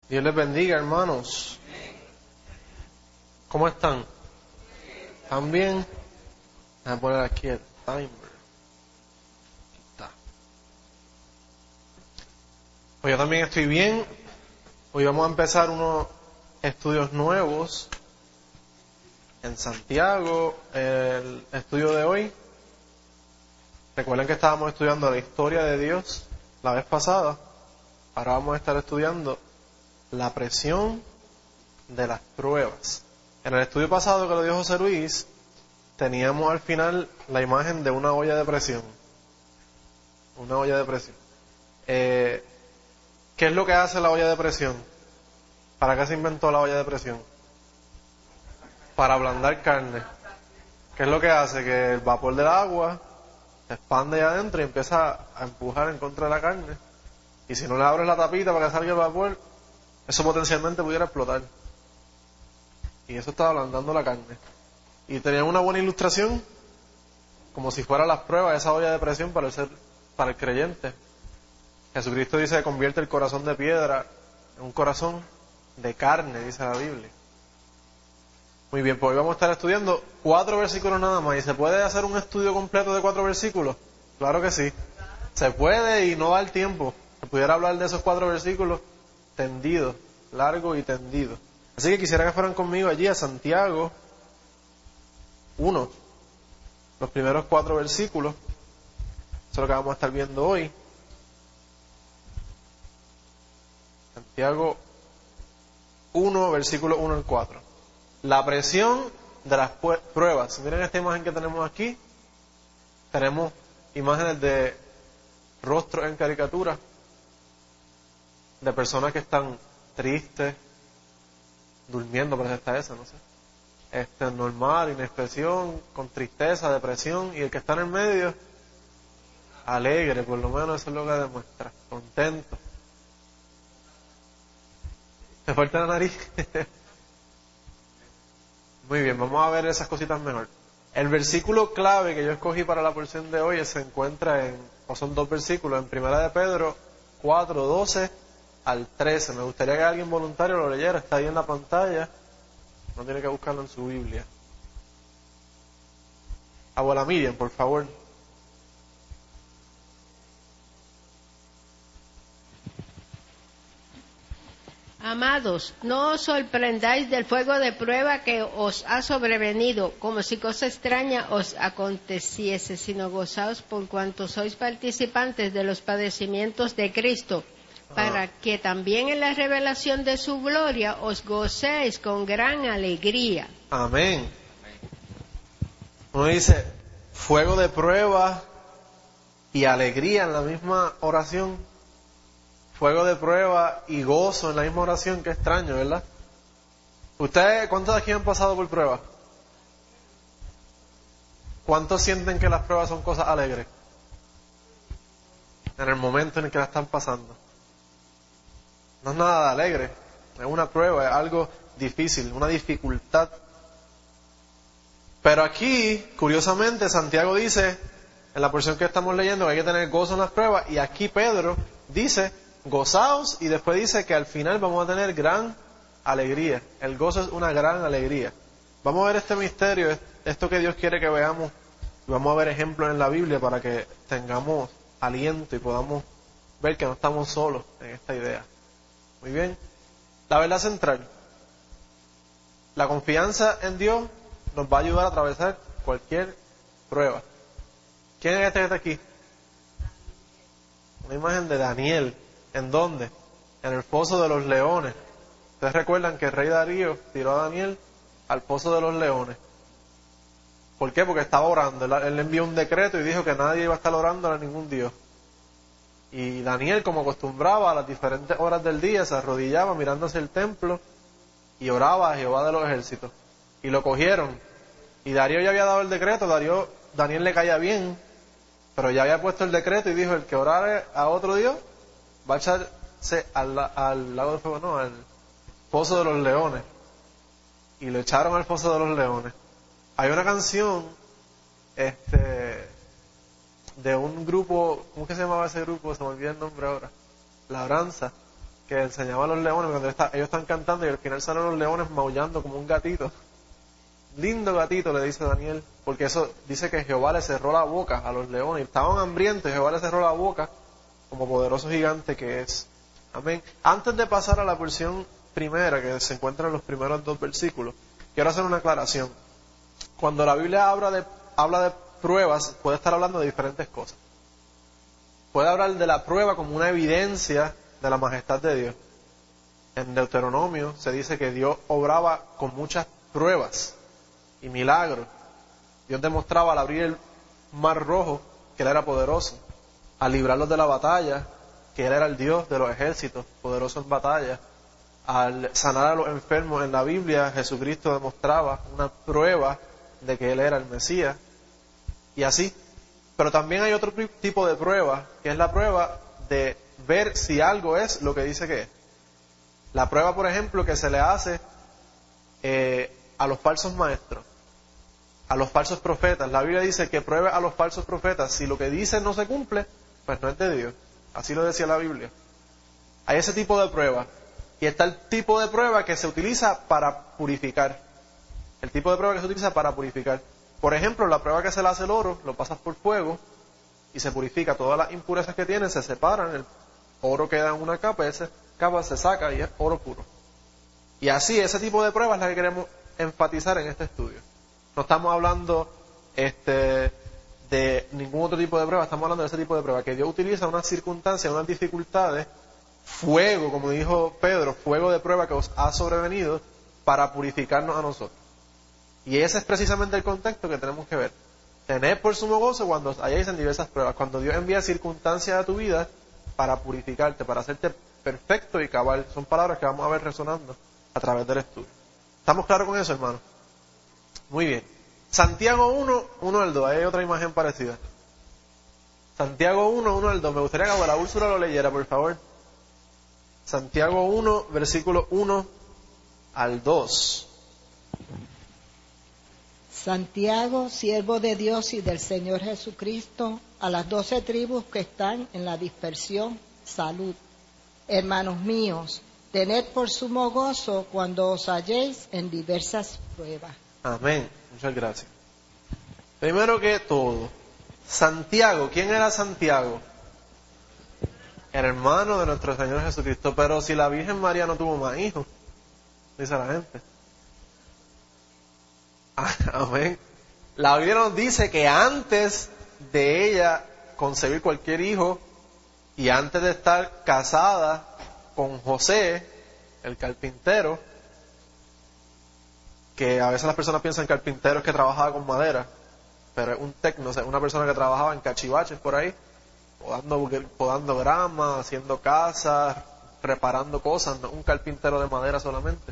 Dios les bendiga, hermanos. ¿Cómo están? ¿Están bien? Voy a poner aquí el timer. Aquí está. Pues yo también estoy bien. Hoy vamos a empezar unos estudios nuevos en Santiago. El estudio de hoy. Recuerden que estábamos estudiando la historia de Dios la vez pasada. Ahora vamos a estar estudiando la presión de las pruebas. En el estudio pasado que lo dio José Luis, teníamos al final la imagen de una olla de presión. Una olla de presión. ¿Qué es lo que hace la olla de presión? ¿Para qué se inventó la olla de presión? Para ablandar carne. ¿Qué es lo que hace? Que el vapor del agua se expande ahí adentro y empieza a empujar en contra de la carne. Y si no le abres la tapita para que salga el vapor, eso potencialmente pudiera explotar. Y eso estaba ablandando la carne. Y tenían una buena ilustración, como si fueran las pruebas de esa olla de presión para el creyente. Jesucristo dice que convierte el corazón de piedra en un corazón de carne, dice la Biblia. Muy bien, pues hoy vamos a estar estudiando 4 versículos nada más. ¿Y se puede hacer un estudio completo de 4 versículos? Claro que sí. Se puede y no da el tiempo. Se pudiera hablar de esos 4 versículos tendido, largo y tendido. Así que quisiera que fueran conmigo allí a Santiago 1, los primeros 4 versículos. Eso es lo que vamos a estar viendo hoy. Santiago 1, versículo 1 al 4. La presión de las pruebas. Miren esta imagen que tenemos aquí. Tenemos imágenes de rostros en caricatura, de personas que están tristes, durmiendo, parece que está esa, no sé. Normal, inexpresión, con tristeza, depresión, y el que está en el medio, alegre, por lo menos eso es lo que demuestra, contento. ¿Te falta la nariz? Muy bien, vamos a ver esas cositas mejor. El versículo clave que yo escogí para la porción de hoy se encuentra son 2 versículos, en 1 de Pedro 4, 12 al 13. Me gustaría que alguien voluntario lo leyera, está ahí en la pantalla, no tiene que buscarlo en su Biblia. Abuela Miriam, por favor. Amados, no os sorprendáis del fuego de prueba que os ha sobrevenido, como si cosa extraña os aconteciese, sino gozaos por cuanto sois participantes de los padecimientos de Cristo, para que también en la revelación de su gloria os gocéis con gran alegría. Amén. Uno dice fuego de prueba y alegría en la misma oración. Fuego de prueba y gozo en la misma oración, qué extraño, ¿verdad? ¿Ustedes cuántos de aquí han pasado por pruebas? ¿Cuántos sienten que las pruebas son cosas alegres? En el momento en el que la están pasando. No es nada de alegre, es una prueba, es algo difícil, una dificultad. Pero aquí, curiosamente, Santiago dice, en la porción que estamos leyendo, que hay que tener gozo en las pruebas, y aquí Pedro dice, gozaos, y después dice que al final vamos a tener gran alegría. El gozo es una gran alegría. Vamos a ver este misterio, esto que Dios quiere que veamos, y vamos a ver ejemplos en la Biblia para que tengamos aliento y podamos ver que no estamos solos en esta idea. Muy bien. La verdad central. La confianza en Dios nos va a ayudar a atravesar cualquier prueba. ¿Quién es este que está aquí? Una imagen de Daniel. ¿En dónde? En el foso de los leones. Ustedes recuerdan que el rey Darío tiró a Daniel al foso de los leones. ¿Por qué? Porque estaba orando. Él envió un decreto y dijo que nadie iba a estar orando a ningún dios. Y Daniel, como acostumbraba, a las diferentes horas del día se arrodillaba mirando hacia el templo y oraba a Jehová de los ejércitos. Y lo cogieron. Y Darío ya había dado el decreto. Daniel le caía bien, pero ya había puesto el decreto y dijo, el que orare a otro dios va a echarse al lago de fuego, no, al foso de los leones. Y lo echaron al foso de los leones. Hay una canción de un grupo, ¿cómo que se llamaba ese grupo? Se me olvidó el nombre ahora. Labranza, que enseñaba a los leones, cuando ellos están cantando y al final salen los leones maullando como un gatito. Lindo gatito, le dice Daniel, porque eso dice que Jehová le cerró la boca a los leones. Estaban hambrientos y Jehová le cerró la boca como poderoso gigante que es. Amén. Antes de pasar a la porción primera, que se encuentra en los primeros 2 versículos, quiero hacer una aclaración. Cuando la Biblia habla de pruebas, puede estar hablando de diferentes cosas. Puede hablar de la prueba como una evidencia de la majestad de Dios. En Deuteronomio se dice que Dios obraba con muchas pruebas y milagros. Dios demostraba al abrir el mar rojo que Él era poderoso, al librarlos de la batalla, que Él era el Dios de los ejércitos, poderoso en batalla, al sanar a los enfermos. En la Biblia Jesucristo demostraba una prueba de que Él era el Mesías, y así. Pero también hay otro tipo de prueba, que es la prueba de ver si algo es lo que dice que es. La prueba, por ejemplo, que se le hace a los falsos maestros, a los falsos profetas. La Biblia dice que pruebe a los falsos profetas. Si lo que dice no se cumple, pues no es de Dios. Así lo decía la Biblia. Hay ese tipo de prueba. Y está el tipo de prueba que se utiliza para purificar. El tipo de prueba que se utiliza para purificar. Por ejemplo, la prueba que se le hace al oro, lo pasas por fuego y se purifica. Todas las impurezas que tiene se separan, el oro queda en una capa y esa capa se saca y es oro puro. Y así, ese tipo de prueba es la que queremos enfatizar en este estudio. No estamos hablando de ningún otro tipo de prueba, estamos hablando de ese tipo de prueba, que Dios utiliza unas circunstancias, unas dificultades, fuego, como dijo Pedro, fuego de prueba que os ha sobrevenido para purificarnos a nosotros. Y ese es precisamente el contexto que tenemos que ver. Tened por sumo gozo cuando os halláis en diversas pruebas, cuando Dios envía circunstancias a tu vida para purificarte, para hacerte perfecto y cabal. Son palabras que vamos a ver resonando a través del estudio. ¿Estamos claros con eso, hermano? Muy bien. Santiago 1 al 2. Hay otra imagen parecida. Santiago 1 al 2. Me gustaría que la Úrsula lo leyera, por favor. Santiago 1, versículo 1 al 2. Santiago, siervo de Dios y del Señor Jesucristo, a las 12 tribus que están en la dispersión, salud. Hermanos míos, tened por sumo gozo cuando os halléis en diversas pruebas. Amén. Muchas gracias. Primero que todo, Santiago. ¿Quién era Santiago? El hermano de nuestro Señor Jesucristo. Pero si la Virgen María no tuvo más hijos, dice la gente. Amén. La Biblia nos dice que antes de ella concebir cualquier hijo y antes de estar casada con José, el carpintero, que a veces las personas piensan que carpintero es que trabajaba con madera, pero es un tecno, o sea, una persona que trabajaba en cachivaches por ahí, podando grama, haciendo casas, reparando cosas, no un carpintero de madera solamente.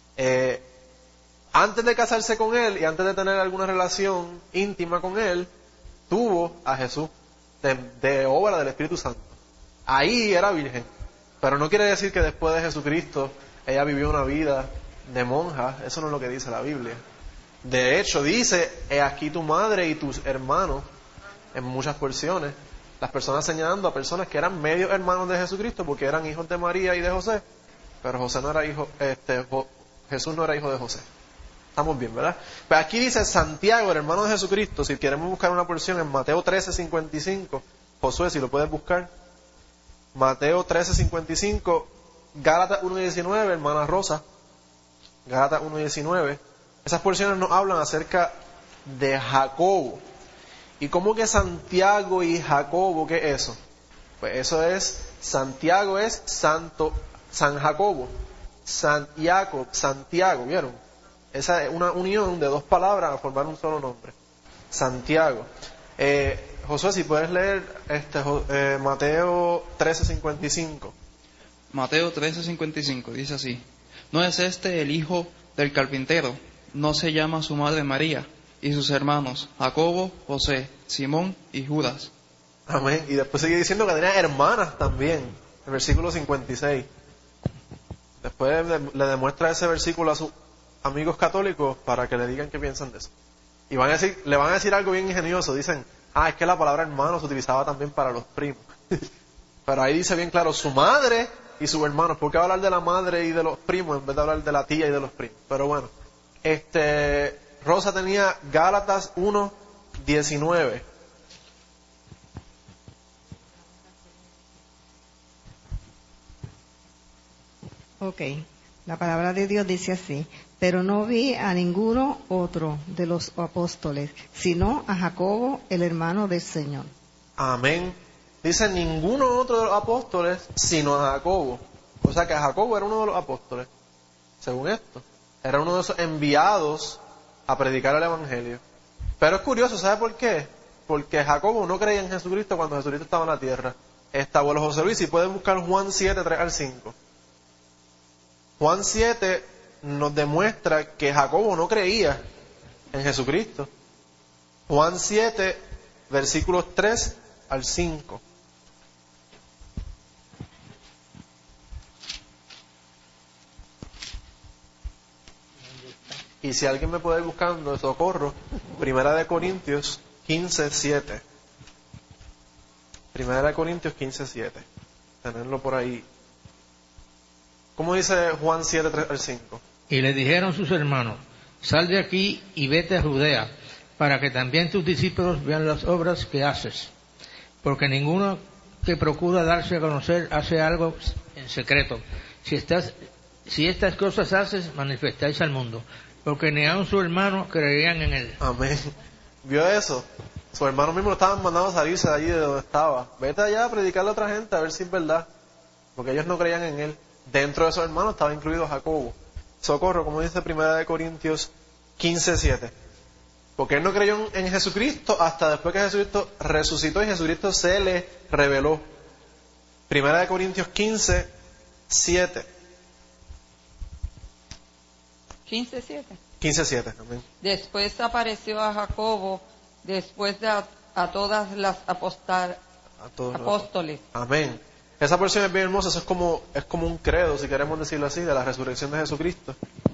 Antes de casarse con él y antes de tener alguna relación íntima con él, tuvo a Jesús de obra del Espíritu Santo. Ahí era virgen, pero no quiere decir que después de Jesucristo ella vivió una vida de monja. Eso no es lo que dice la Biblia. De hecho, dice, he aquí tu madre y tus hermanos, en muchas porciones, las personas señalando a personas que eran medio hermanos de Jesucristo porque eran hijos de María y de José, pero José no era hijo, Jesús no era hijo de José. Estamos bien, ¿verdad? Pero aquí dice Santiago, el hermano de Jesucristo. Si queremos buscar una porción en Mateo 13:55, Josué, si lo puedes buscar, Mateo 13:55, Gálatas 1:19, hermana Rosa, Gálatas 1:19. Esas porciones nos hablan acerca de Jacobo. ¿Y cómo que Santiago y Jacobo, qué es eso? Pues eso es, Santiago es santo, San Jacobo, Santiago, ¿vieron? Esa es una unión de dos palabras a formar un solo nombre. Santiago. Josué, si puedes leer Mateo 13:55. Mateo 13:55 dice así: ¿No es este el hijo del carpintero? ¿No se llama su madre María? Y sus hermanos Jacobo, José, Simón y Judas. Amén. Y después sigue diciendo que tenía hermanas también. El versículo 56. Después le demuestra ese versículo a sus amigos católicos para que le digan qué piensan de eso. Y le van a decir algo bien ingenioso. Dicen, es que la palabra hermano se utilizaba también para los primos. Pero ahí dice bien claro, su madre y sus hermanos. ¿Por qué hablar de la madre y de los primos en vez de hablar de la tía y de los primos? Pero bueno, Rosa tenía Gálatas 1:19. Ok, la palabra de Dios dice así: pero no vi a ninguno otro de los apóstoles, sino a Jacobo, el hermano del Señor. Amén. Dice ninguno otro de los apóstoles, sino a Jacobo. O sea que Jacobo era uno de los apóstoles, según esto. Era uno de esos enviados a predicar el Evangelio. Pero es curioso, ¿sabe por qué? Porque Jacobo no creía en Jesucristo cuando Jesucristo estaba en la tierra. Abuelo José Luis, si pueden buscar Juan 7:3-5. Juan 7 nos demuestra que Jacobo no creía en Jesucristo. Juan 7, versículos 3-5. Y si alguien me puede ir buscando, socorro, Primera de Corintios 15:7. Primera de Corintios 15:7. Tenerlo por ahí. ¿Cómo dice Juan 7:3-5? Y le dijeron sus hermanos: sal de aquí y vete a Judea, para que también tus discípulos vean las obras que haces. Porque ninguno que procura darse a conocer hace algo en secreto. Si estas cosas haces, manifestáis al mundo. Porque ni aun sus hermanos creían en él. Amén. ¿Vio eso? Sus hermanos mismos lo estaban mandando a salirse de allí de donde estaba. Vete allá a predicarle a otra gente a ver si es verdad. Porque ellos no creían en él. Dentro de esos hermanos estaba incluido Jacobo. Socorro, como dice Primera de Corintios 15:7. Porque él no creyó en Jesucristo hasta después que Jesucristo resucitó y Jesucristo se le reveló. Primera de Corintios 15:7. 15:7. 15:7, amén. Después apareció a Jacobo, después de a todas las apóstoles. Amén. Esa porción es bien hermosa, eso es como un credo, si queremos decirlo así, de la resurrección de Jesucristo.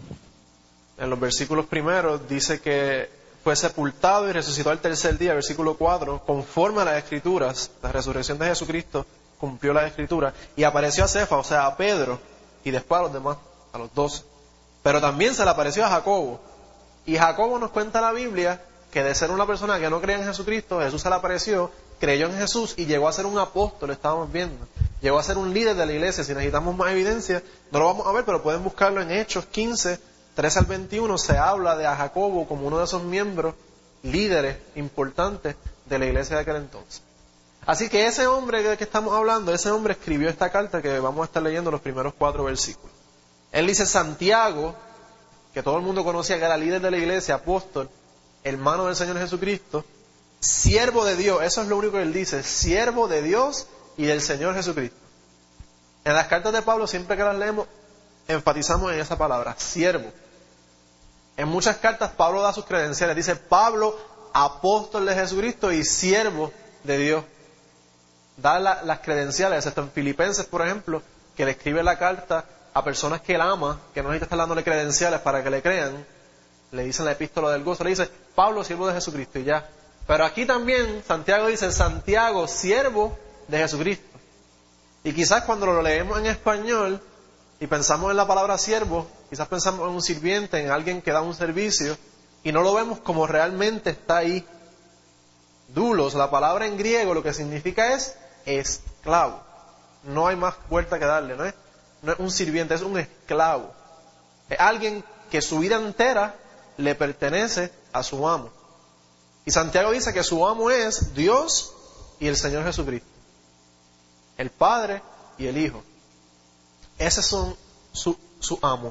En los versículos primeros dice que fue sepultado y resucitó al tercer día, versículo 4, conforme a las Escrituras. La resurrección de Jesucristo cumplió las Escrituras y apareció a Cefa, o sea, a Pedro, y después a los demás, a los 12. Pero también se le apareció a Jacobo. Y Jacobo nos cuenta la Biblia que de ser una persona que no creía en Jesucristo, Jesús se le apareció, creyó en Jesús y llegó a ser un apóstol, estábamos viendo. Llegó a ser un líder de la iglesia. Si necesitamos más evidencia, no lo vamos a ver, pero pueden buscarlo en Hechos 15, 3-21. Se habla de a Jacobo como uno de esos miembros, líderes importantes de la iglesia de aquel entonces. Así que ese hombre del que estamos hablando, ese hombre escribió esta carta que vamos a estar leyendo los primeros 4 versículos. Él dice: Santiago, que todo el mundo conocía que era líder de la iglesia, apóstol, hermano del Señor Jesucristo, siervo de Dios. Eso es lo único que él dice: siervo de Dios y del Señor Jesucristo. En las cartas de Pablo, siempre que las leemos, enfatizamos en esa palabra, siervo. En muchas cartas Pablo da sus credenciales. Dice: Pablo, apóstol de Jesucristo y siervo de Dios. Da las credenciales, excepto en Filipenses, por ejemplo, que le escribe la carta a personas que él ama, que no necesita estar dándole credenciales para que le crean. Le dicen la epístola del gozo, le dice: Pablo, siervo de Jesucristo, y ya. Pero aquí también Santiago dice: Santiago, siervo de Jesucristo. Y quizás cuando lo leemos en español y pensamos en la palabra siervo, quizás pensamos en un sirviente, en alguien que da un servicio, y no lo vemos como realmente está ahí. Doulos, la palabra en griego, lo que significa es esclavo. No hay más vuelta que darle, no es un sirviente, es un esclavo. Es alguien que su vida entera le pertenece a su amo. Y Santiago dice que su amo es Dios y el Señor Jesucristo. El Padre y el Hijo. Esos son su amo.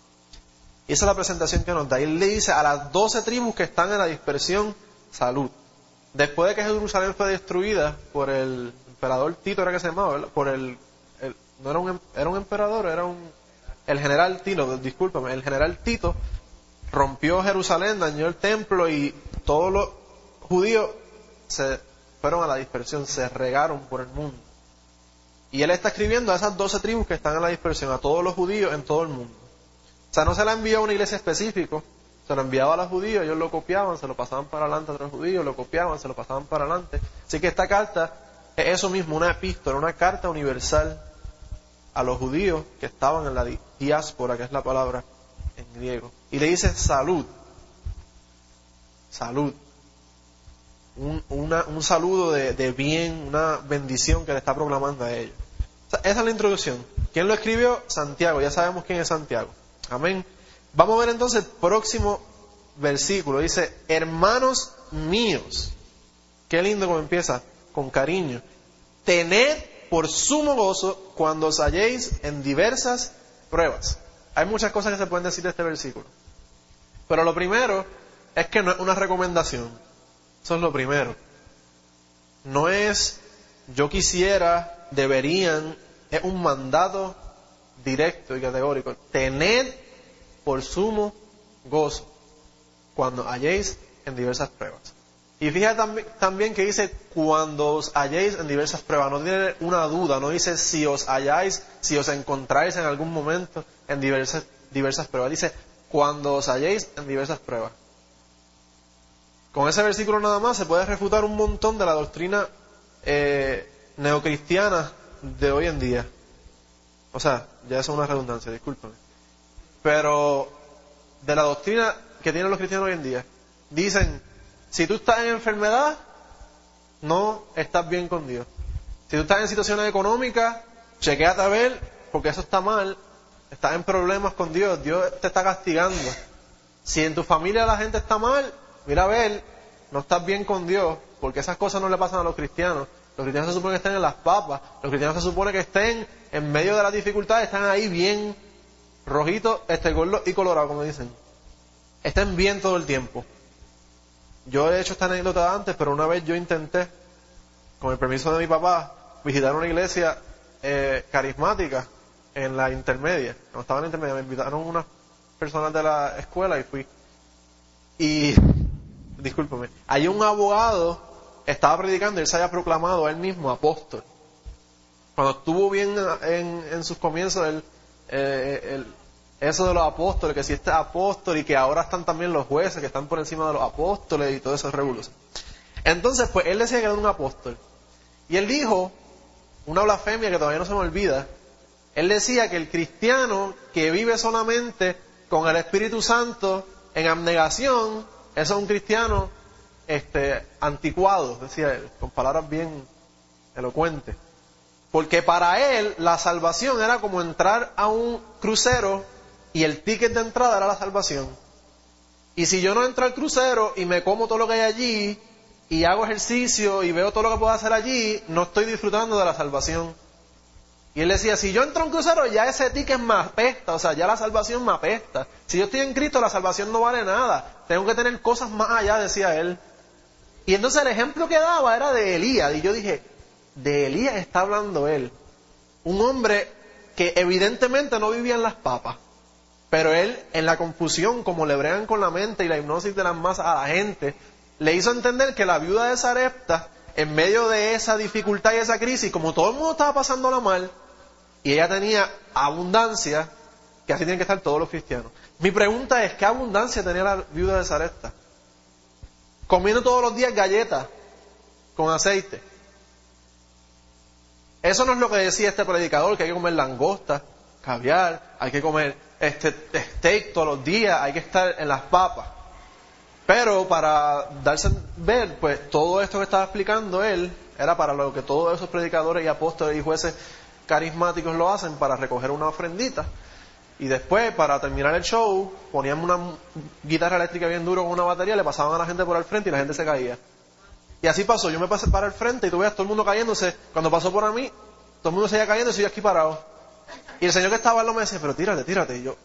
Y esa es la presentación que nos da. Y él le dice a las 12 tribus que están en la dispersión: salud. Después de que Jerusalén fue destruida por el emperador Tito, era que se llamaba, ¿verdad? Por no era un emperador, el general Tito, discúlpame, el general Tito rompió Jerusalén, dañó el templo y todos los judíos se fueron a la dispersión, se regaron por el mundo. Y él está escribiendo a esas 12 tribus que están en la dispersión, a todos los judíos en todo el mundo. O sea, no se la envió a una iglesia específica, se lo enviaba a los judíos, ellos lo copiaban, se lo pasaban para adelante a otros judíos, lo copiaban, se lo pasaban para adelante. Así que esta carta es eso mismo, una epístola, una carta universal a los judíos que estaban en la diáspora, que es la palabra en griego. Y le dice salud. Salud. Un saludo de bien, una bendición que le está proclamando a ellos. O sea, esa es la introducción. ¿Quién lo escribió? Santiago. Ya sabemos quién es Santiago. Amén. Vamos a ver entonces el próximo versículo. Dice, hermanos míos. Qué lindo como empieza, con cariño. Tened por sumo gozo cuando os halléis en diversas pruebas. Hay muchas cosas que se pueden decir de este versículo. Pero lo primero es que no es una recomendación. Eso es lo primero. No es yo quisiera, deberían, es un mandato directo y categórico. Tened por sumo gozo cuando halléis en diversas pruebas. Y fíjate también que dice cuando os halléis en diversas pruebas. No tiene una duda, no dice si os halláis, si os encontráis en algún momento en diversas pruebas. Dice cuando os halléis en diversas pruebas. Con ese versículo nada más se puede refutar un montón de la doctrina neocristiana de hoy en día. O sea, ya eso es una redundancia, discúlpame. Pero de la doctrina que tienen los cristianos hoy en día, dicen, si tú estás en enfermedad, no estás bien con Dios. Si tú estás en situaciones económicas, chequéate a ver, porque eso está mal, estás en problemas con Dios, Dios te está castigando. Si en tu familia la gente está mal, mira a ver, no estás bien con Dios, porque esas cosas no le pasan a los cristianos. Los cristianos se supone que estén en las papas, los cristianos se supone que estén en medio de las dificultades, están ahí bien rojitos, gordos y colorados, como dicen. Estén bien todo el tiempo. Yo he hecho esta anécdota antes, pero una vez yo intenté, con el permiso de mi papá, visitar una iglesia carismática en la intermedia. No estaba en la intermedia, me invitaron unas personas de la escuela y fui. Y, discúlpeme, hay un abogado, estaba predicando y él se había proclamado a él mismo apóstol. Cuando estuvo bien en sus comienzos, eso de los apóstoles, que si este apóstol y que ahora están también los jueces que están por encima de los apóstoles y todo eso es revolución. Entonces, pues él decía que era un apóstol. Y él dijo, una blasfemia que todavía no se me olvida, él decía que el cristiano que vive solamente con el Espíritu Santo en abnegación, eso es un cristiano anticuado, decía él, con palabras bien elocuentes. Porque para él la salvación era como entrar a un crucero y el ticket de entrada era la salvación. Y si yo no entro al crucero y me como todo lo que hay allí y hago ejercicio y veo todo lo que puedo hacer allí, no estoy disfrutando de la salvación. Y él decía, si yo entro a un crucero ya ese ticket me apesta, o sea, ya la salvación me apesta. Si yo estoy en Cristo la salvación no vale nada, tengo que tener cosas más allá, decía él. Y entonces el ejemplo que daba era de Elías, y yo dije, de Elías está hablando él. Un hombre que evidentemente no vivía en las papas, pero él en la confusión, como le bregan con la mente y la hipnosis de las masas a la gente, le hizo entender que la viuda de Sarepta, en medio de esa dificultad y esa crisis, como todo el mundo estaba pasándola mal, y ella tenía abundancia, que así tienen que estar todos los cristianos. Mi pregunta es, ¿qué abundancia tenía la viuda de Sarepta? Comiendo todos los días galletas con aceite. Eso no es lo que decía este predicador, que hay que comer langosta, caviar, hay que comer steak todos los días, hay que estar en las papas. Pero para darse a ver, pues todo esto que estaba explicando él, era para lo que todos esos predicadores y apóstoles y jueces carismáticos lo hacen, para recoger una ofrendita. Y después, para terminar el show, ponían una guitarra eléctrica bien duro con una batería, le pasaban a la gente por al frente y la gente se caía. Y así pasó, yo me pasé para el frente y tú veías todo el mundo cayéndose. Cuando pasó por a mí, todo el mundo se iba cayendo y yo aquí parado. Y el señor que estaba al lado me decía, pero tírate. Y yo...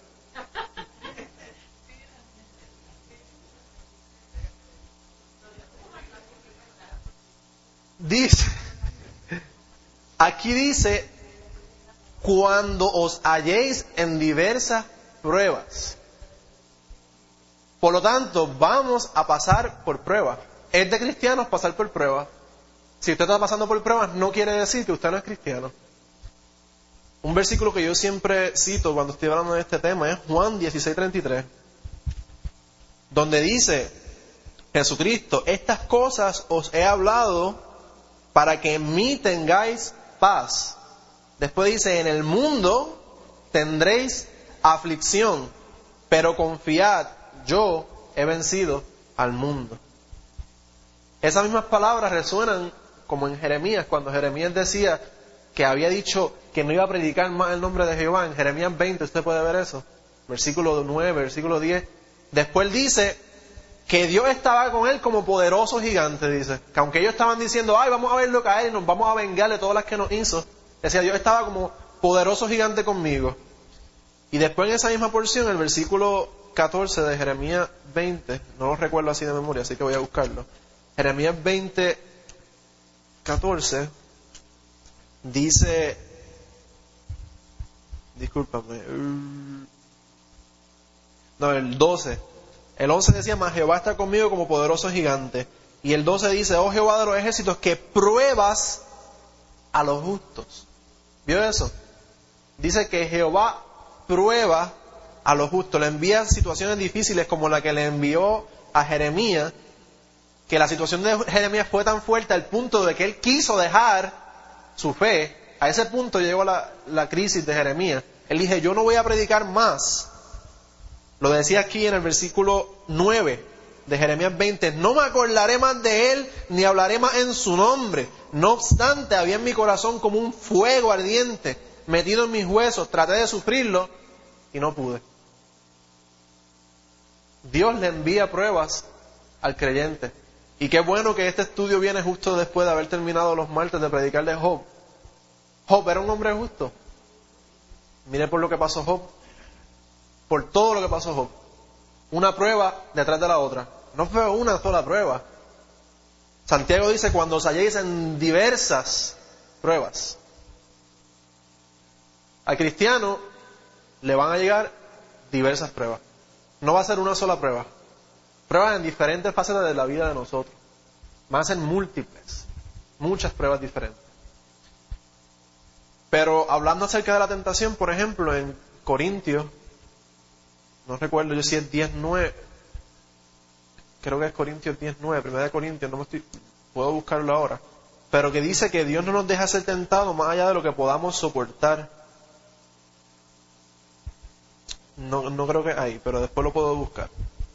Aquí dice, cuando os halléis en diversas pruebas. Por lo tanto, vamos a pasar por pruebas. Es de cristianos pasar por pruebas. Si usted está pasando por pruebas, no quiere decir que usted no es cristiano. Un versículo que yo siempre cito cuando estoy hablando de este tema es Juan 16:33, donde dice Jesucristo, estas cosas os he hablado para que en mí tengáis paz. Después dice, en el mundo tendréis aflicción, pero confiad, yo he vencido al mundo. Esas mismas palabras resuenan como en Jeremías, cuando Jeremías decía que había dicho que no iba a predicar más el nombre de Jehová. En Jeremías 20, usted puede ver eso, versículo 9, versículo 10. Después dice que Dios estaba con él como poderoso gigante, dice. Que aunque ellos estaban diciendo, ay, vamos a verlo caer y nos vamos a vengar de todas las que nos hizo, decía, Dios estaba como poderoso gigante conmigo. Y después en esa misma porción, el versículo 14 de Jeremías 20, no lo recuerdo así de memoria, así que voy a buscarlo. Jeremías 20, 14, dice, discúlpame, no, el 12, el 11 decía, mas Jehová está conmigo como poderoso gigante, y el 12 dice, oh Jehová de los ejércitos, que pruebas a los justos. ¿Vio eso? Dice que Jehová prueba a los justos, le envía situaciones difíciles como la que le envió a Jeremías, que la situación de Jeremías fue tan fuerte al punto de que él quiso dejar su fe. A ese punto llegó la crisis de Jeremías. Él dijo, yo no voy a predicar más. Lo decía aquí en el versículo 9 de Jeremías 20, no me acordaré más de él, ni hablaré más en su nombre. No obstante, había en mi corazón como un fuego ardiente, metido en mis huesos, traté de sufrirlo y no pude. Dios le envía pruebas al creyente. Y qué bueno que este estudio viene justo después de haber terminado los martes de predicar de Job. Job era un hombre justo. Mire por lo que pasó Job. Por todo lo que pasó Job. Una prueba detrás de la otra. No fue una sola prueba. Santiago dice, cuando os halléis en diversas pruebas. Al cristiano le van a llegar diversas pruebas. No va a ser una sola prueba. Pruebas en diferentes facetas de la vida de nosotros. Van a ser múltiples. Muchas pruebas diferentes. Pero hablando acerca de la tentación, por ejemplo, en Corintios, no recuerdo yo si es 10:9, creo que es Corintios 10:9, primera de Corintios, puedo buscarlo ahora, pero que dice que Dios no nos deja ser tentados más allá de lo que podamos soportar. No creo que ahí, pero después lo puedo buscar.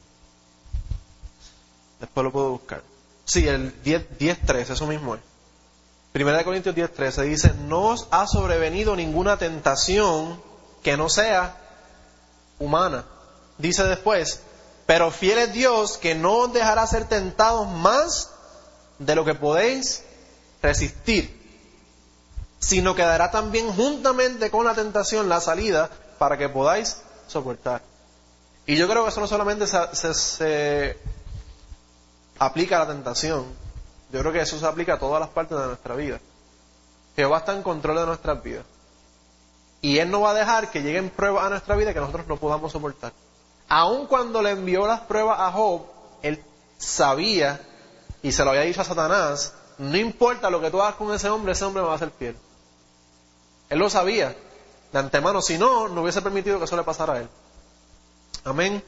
Sí, el 10:13, eso mismo es. Primera de Corintios 10:13 dice, no os ha sobrevenido ninguna tentación que no sea humana. Dice después, pero fiel es Dios que no os dejará ser tentados más de lo que podéis resistir, sino que dará también juntamente con la tentación la salida para que podáis soportar. Y yo creo que eso no solamente se aplica a la tentación, yo creo que eso se aplica a todas las partes de nuestra vida. Jehová está en control de nuestras vidas. Y Él no va a dejar que lleguen pruebas a nuestra vida que nosotros no podamos soportar. Aun cuando le envió las pruebas a Job, Él sabía, y se lo había dicho a Satanás, no importa lo que tú hagas con ese hombre me va a hacer fiel. Él lo sabía de antemano, si no, no hubiese permitido que eso le pasara a él. Amén.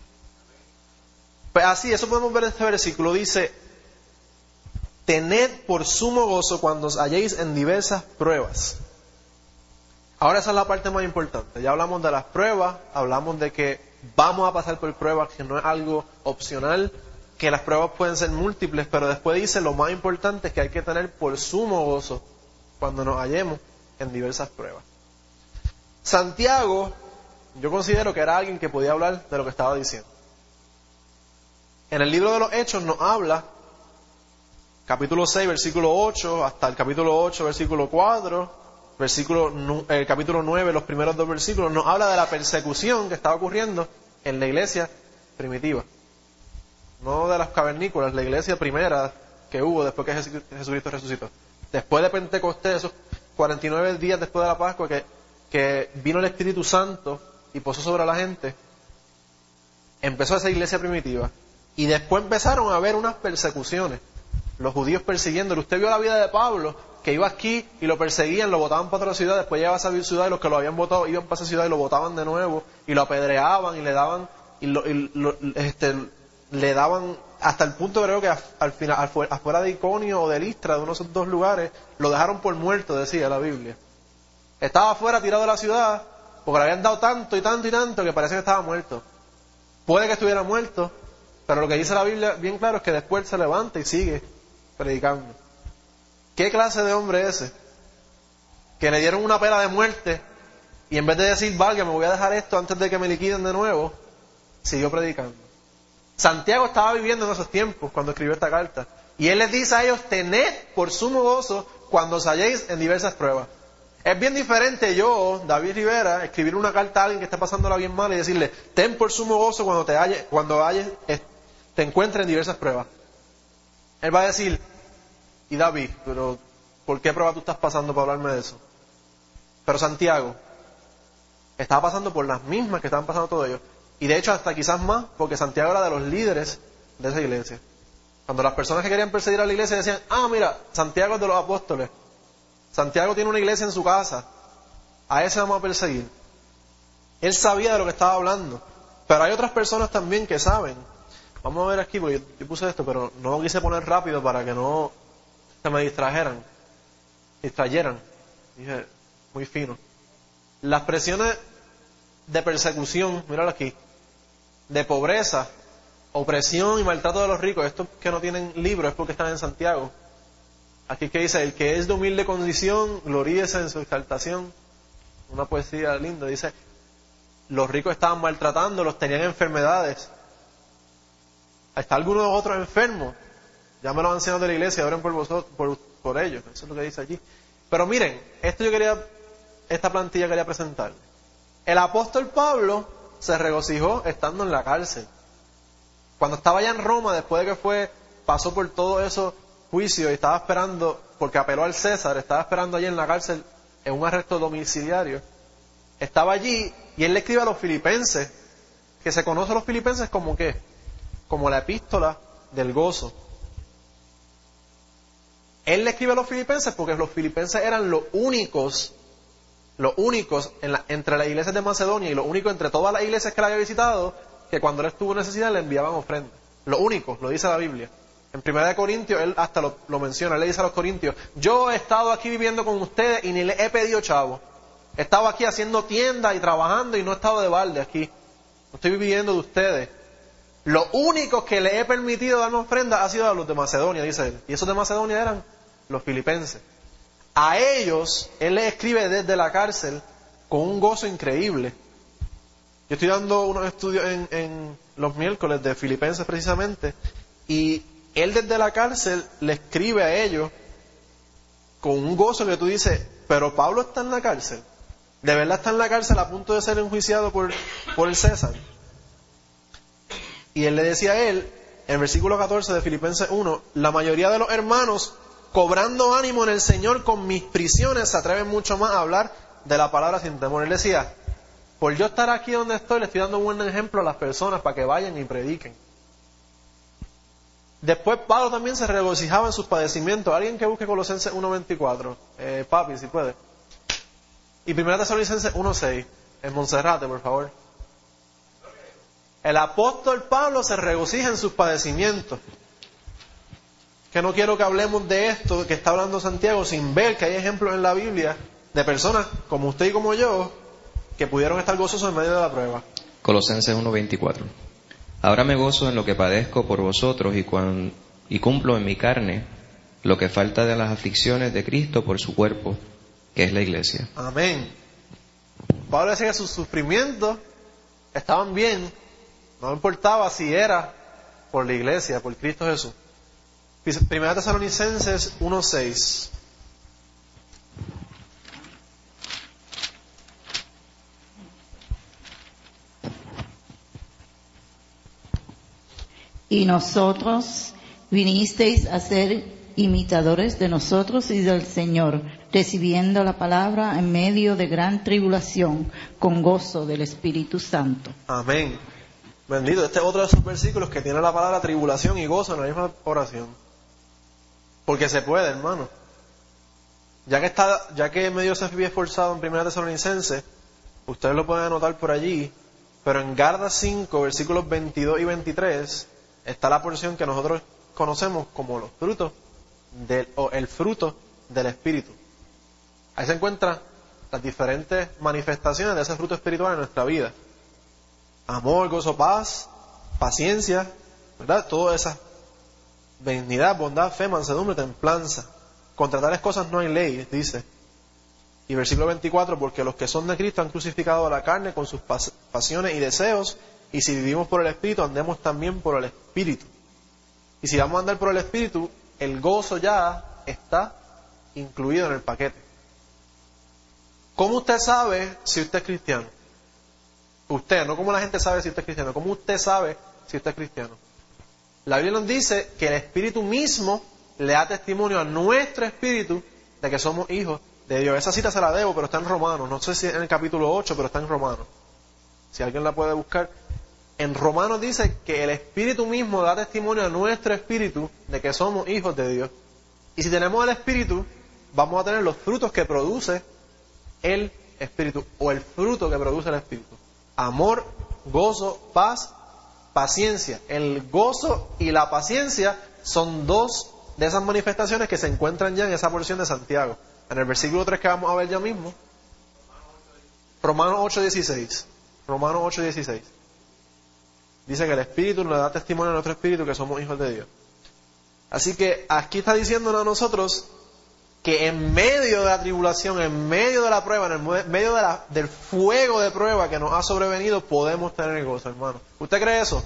Pues así, eso podemos ver en este versículo, dice, tened por sumo gozo cuando os halléis en diversas pruebas. Ahora esa es la parte más importante. Ya hablamos de las pruebas, hablamos de que vamos a pasar por pruebas, que no es algo opcional, que las pruebas pueden ser múltiples, pero después dice lo más importante es que hay que tener por sumo gozo cuando nos hallemos en diversas pruebas. Santiago, yo considero que era alguien que podía hablar de lo que estaba diciendo. En el libro de los Hechos nos habla, capítulo 6, versículo 8, hasta el capítulo 8, versículo 4, el capítulo 9, los primeros dos versículos, nos habla de la persecución que estaba ocurriendo en la iglesia primitiva. No de las cavernícolas, la iglesia primera que hubo después que Jesucristo resucitó. Después de Pentecostés, esos 49 días después de la Pascua, que vino el Espíritu Santo y posó sobre la gente, empezó esa iglesia primitiva. Y después empezaron a haber unas persecuciones. Los judíos persiguiéndolo. Usted vio la vida de Pablo, que iba aquí y lo perseguían, lo botaban para otra ciudad, después llegaba a esa ciudad y los que lo habían botado iban para esa ciudad y lo botaban de nuevo, y lo apedreaban y le daban, le daban hasta el punto, creo que al final, afuera de Iconio o de Listra, de uno de esos dos lugares, lo dejaron por muerto, decía la Biblia. Estaba afuera, tirado de la ciudad, porque le habían dado tanto y tanto y tanto que parecía que estaba muerto. Puede que estuviera muerto, pero lo que dice la Biblia bien claro es que después se levanta y sigue predicando. ¿Qué clase de hombre es ese? Que le dieron una pena de muerte y en vez de decir, valga, me voy a dejar esto antes de que me liquiden de nuevo, siguió predicando. Santiago estaba viviendo en esos tiempos cuando escribió esta carta. Y él les dice a ellos, tened por sumo gozo cuando os halléis en diversas pruebas. Es bien diferente yo, David Rivera, escribir una carta a alguien que está pasándola bien mal y decirle, ten por sumo gozo cuando te encuentres en diversas pruebas. Él va a decir, y David, pero ¿por qué prueba tú estás pasando para hablarme de eso? Pero Santiago estaba pasando por las mismas que estaban pasando todos ellos. Y de hecho hasta quizás más, porque Santiago era de los líderes de esa iglesia. Cuando las personas que querían perseguir a la iglesia decían, mira, Santiago es de los apóstoles. Santiago tiene una iglesia en su casa. A ese vamos a perseguir. Él sabía de lo que estaba hablando. Pero hay otras personas también que saben. Vamos a ver aquí, porque yo puse esto, pero no lo quise poner rápido para que no se me distrayeran. Dije, muy fino. Las presiones de persecución, míralo aquí, de pobreza, opresión y maltrato de los ricos. Estos que no tienen libro es porque están en Santiago. Aquí que dice, el que es de humilde condición, gloríese en su exaltación. Una poesía linda, dice, los ricos estaban maltratándolos, tenían enfermedades. Está algunos otros enfermos. Llamen a los ancianos de la iglesia, oren por vosotros, por ellos. Eso es lo que dice allí. Pero miren, esta plantilla quería presentarle. El apóstol Pablo se regocijó estando en la cárcel. Cuando estaba allá en Roma, después de que pasó por todo eso juicio y estaba esperando, porque apeló al César, estaba esperando allí en la cárcel en un arresto domiciliario. Estaba allí y él le escribe a los filipenses, que se conoce a los filipenses como ¿qué? Como la epístola del gozo. Él le escribe a los filipenses porque los filipenses eran los únicos entre las iglesias de Macedonia y los únicos entre todas las iglesias que él había visitado que cuando él estuvo en necesidad le enviaban ofrendas. Los únicos, lo dice la Biblia. En 1 Corintios él hasta lo menciona, él le dice a los corintios, yo he estado aquí viviendo con ustedes y ni les he pedido chavo. He estado aquí haciendo tiendas y trabajando y no he estado de balde aquí. No estoy viviendo de ustedes. Los únicos que le he permitido darme ofrendas ha sido a los de Macedonia, dice él. Y esos de Macedonia eran los filipenses. A ellos, él les escribe desde la cárcel con un gozo increíble. Yo estoy dando unos estudios en los miércoles de Filipenses precisamente, y él desde la cárcel le escribe a ellos con un gozo que tú dices, pero Pablo está en la cárcel. ¿De verdad está en la cárcel a punto de ser enjuiciado por el César? Y él le decía a él, en versículo 14 de Filipenses 1, la mayoría de los hermanos, cobrando ánimo en el Señor con mis prisiones, se atreven mucho más a hablar de la palabra sin temor. Él decía, por yo estar aquí donde estoy, le estoy dando un buen ejemplo a las personas para que vayan y prediquen. Después Pablo también se regocijaba en sus padecimientos. Alguien que busque Colosenses 1.24, papi, si puede. Y 1 Tesalonicenses 1.6, en Monserrate, por favor. El apóstol Pablo se regocija en sus padecimientos. Que no quiero que hablemos de esto que está hablando Santiago sin ver que hay ejemplos en la Biblia de personas como usted y como yo que pudieron estar gozosos en medio de la prueba. Colosenses 1.24. Ahora me gozo en lo que padezco por vosotros y cumplo en mi carne lo que falta de las aflicciones de Cristo por su cuerpo, que es la iglesia. Amén. Pablo decía que sus sufrimientos estaban bien, no importaba si era por la iglesia, por Cristo Jesús. 1 Tesalonicenses 1.6. Y nosotros vinisteis a ser imitadores de nosotros y del Señor, recibiendo la palabra en medio de gran tribulación, con gozo del Espíritu Santo. Amén. Bendito. Este es otro de esos versículos que tiene la palabra tribulación y gozo en la misma oración. Porque se puede, hermano. Ya que medio se había esforzado en 1 Tesalonicenses, ustedes lo pueden anotar por allí, pero en Gálatas 5, versículos 22 y 23, está la porción que nosotros conocemos como los frutos o el fruto del Espíritu. Ahí se encuentra las diferentes manifestaciones de ese fruto espiritual en nuestra vida. Amor, gozo, paz, paciencia, ¿verdad? Todas esas, benignidad, bondad, fe, mansedumbre, templanza. Contra tales cosas no hay ley, dice. Y versículo 24, porque los que son de Cristo han crucificado a la carne con sus pasiones y deseos, y si vivimos por el Espíritu, andemos también por el Espíritu. Y si vamos a andar por el Espíritu, el gozo ya está incluido en el paquete. ¿Cómo usted sabe si usted es cristiano? Usted, no como la gente sabe si usted es cristiano. ¿Cómo usted sabe si usted es cristiano? La Biblia nos dice que el Espíritu mismo le da testimonio a nuestro espíritu de que somos hijos de Dios. Esa cita se la debo, pero está en Romanos. No sé si en el capítulo 8, pero está en Romanos. Si alguien la puede buscar. En Romanos dice que el Espíritu mismo da testimonio a nuestro espíritu de que somos hijos de Dios. Y si tenemos el Espíritu, vamos a tener los frutos que produce el Espíritu, o el fruto que produce el Espíritu. Amor, gozo, paz, paciencia. El gozo y la paciencia son dos de esas manifestaciones que se encuentran ya en esa porción de Santiago. En el versículo 3 que vamos a ver ya mismo, Romanos 8:16. Romanos 8:16. Dice que el Espíritu nos da testimonio a nuestro espíritu que somos hijos de Dios. Así que aquí está diciéndonos a nosotros que en medio de la tribulación, en medio de la prueba, en el medio del fuego de prueba que nos ha sobrevenido, podemos tener gozo, hermano. ¿Usted cree eso?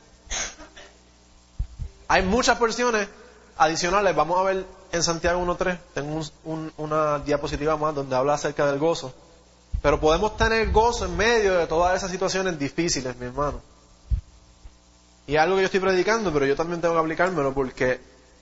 Hay muchas porciones adicionales. Vamos a ver en Santiago 1:3. Tengo una diapositiva más donde habla acerca del gozo. Pero podemos tener gozo en medio de todas esas situaciones difíciles, mi hermano. Y es algo que yo estoy predicando, pero yo también tengo que aplicármelo, porque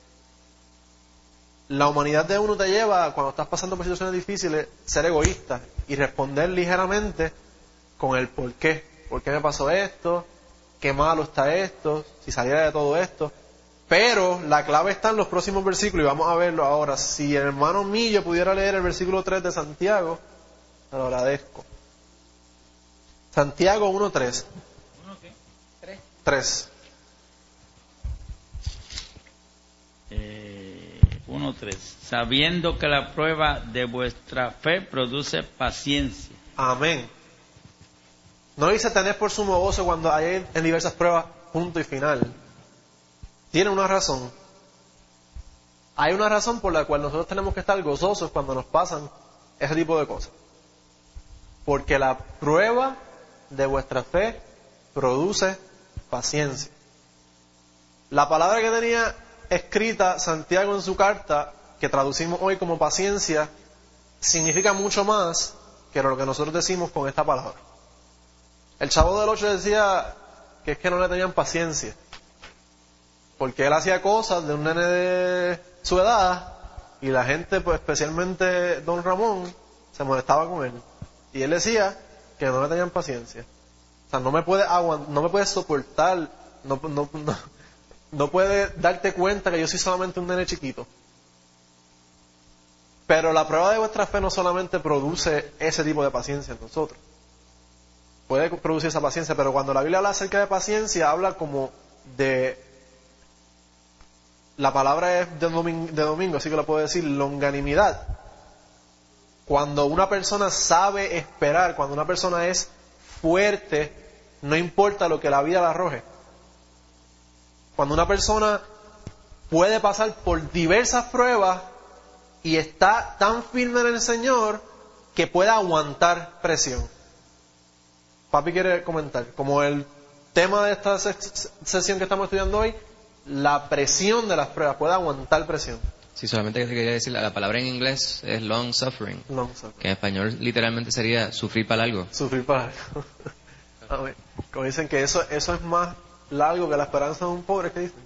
la humanidad de uno te lleva, cuando estás pasando por situaciones difíciles, ser egoísta y responder ligeramente con el por qué. ¿Por qué me pasó esto? ¿Qué malo está esto? Si saliera de todo esto. Pero la clave está en los próximos versículos y vamos a verlo ahora. Si el hermano Millo pudiera leer el versículo 3 de Santiago, te lo agradezco. Santiago 1:3. 3. 1:3. Sabiendo que la prueba de vuestra fe produce paciencia. Amén. No dice tener por sumo gozo cuando hay en diversas pruebas, punto y final. Tiene una razón. Hay una razón por la cual nosotros tenemos que estar gozosos cuando nos pasan ese tipo de cosas. Porque la prueba de vuestra fe produce paciencia. La palabra que tenía escrita Santiago en su carta, que traducimos hoy como paciencia, significa mucho más que lo que nosotros decimos con esta palabra. El Chavo del 8 decía que es que no le tenían paciencia, porque él hacía cosas de un nene de su edad y la gente, pues especialmente Don Ramón, se molestaba con él. Y él decía que no le tenían paciencia. O sea, no me puedes soportar, no puedes darte cuenta que yo soy solamente un nene chiquito. Pero la prueba de vuestra fe no solamente produce ese tipo de paciencia en nosotros. Puede producir esa paciencia, pero cuando la Biblia habla acerca de paciencia, habla como de... La palabra es de domingo, así que lo puedo decir, longanimidad. Cuando una persona sabe esperar, cuando una persona es fuerte, no importa lo que la vida le arroje. Cuando una persona puede pasar por diversas pruebas y está tan firme en el Señor que puede aguantar presión. Papi quiere comentar, como el tema de esta sesión que estamos estudiando hoy, la presión de las pruebas, puede aguantar presión. Sí, solamente que quería decir, la palabra en inglés es long suffering, que en español literalmente sería sufrir para largo. Sufrir para largo. Como dicen que eso es más largo que la esperanza de un pobre, ¿qué dicen?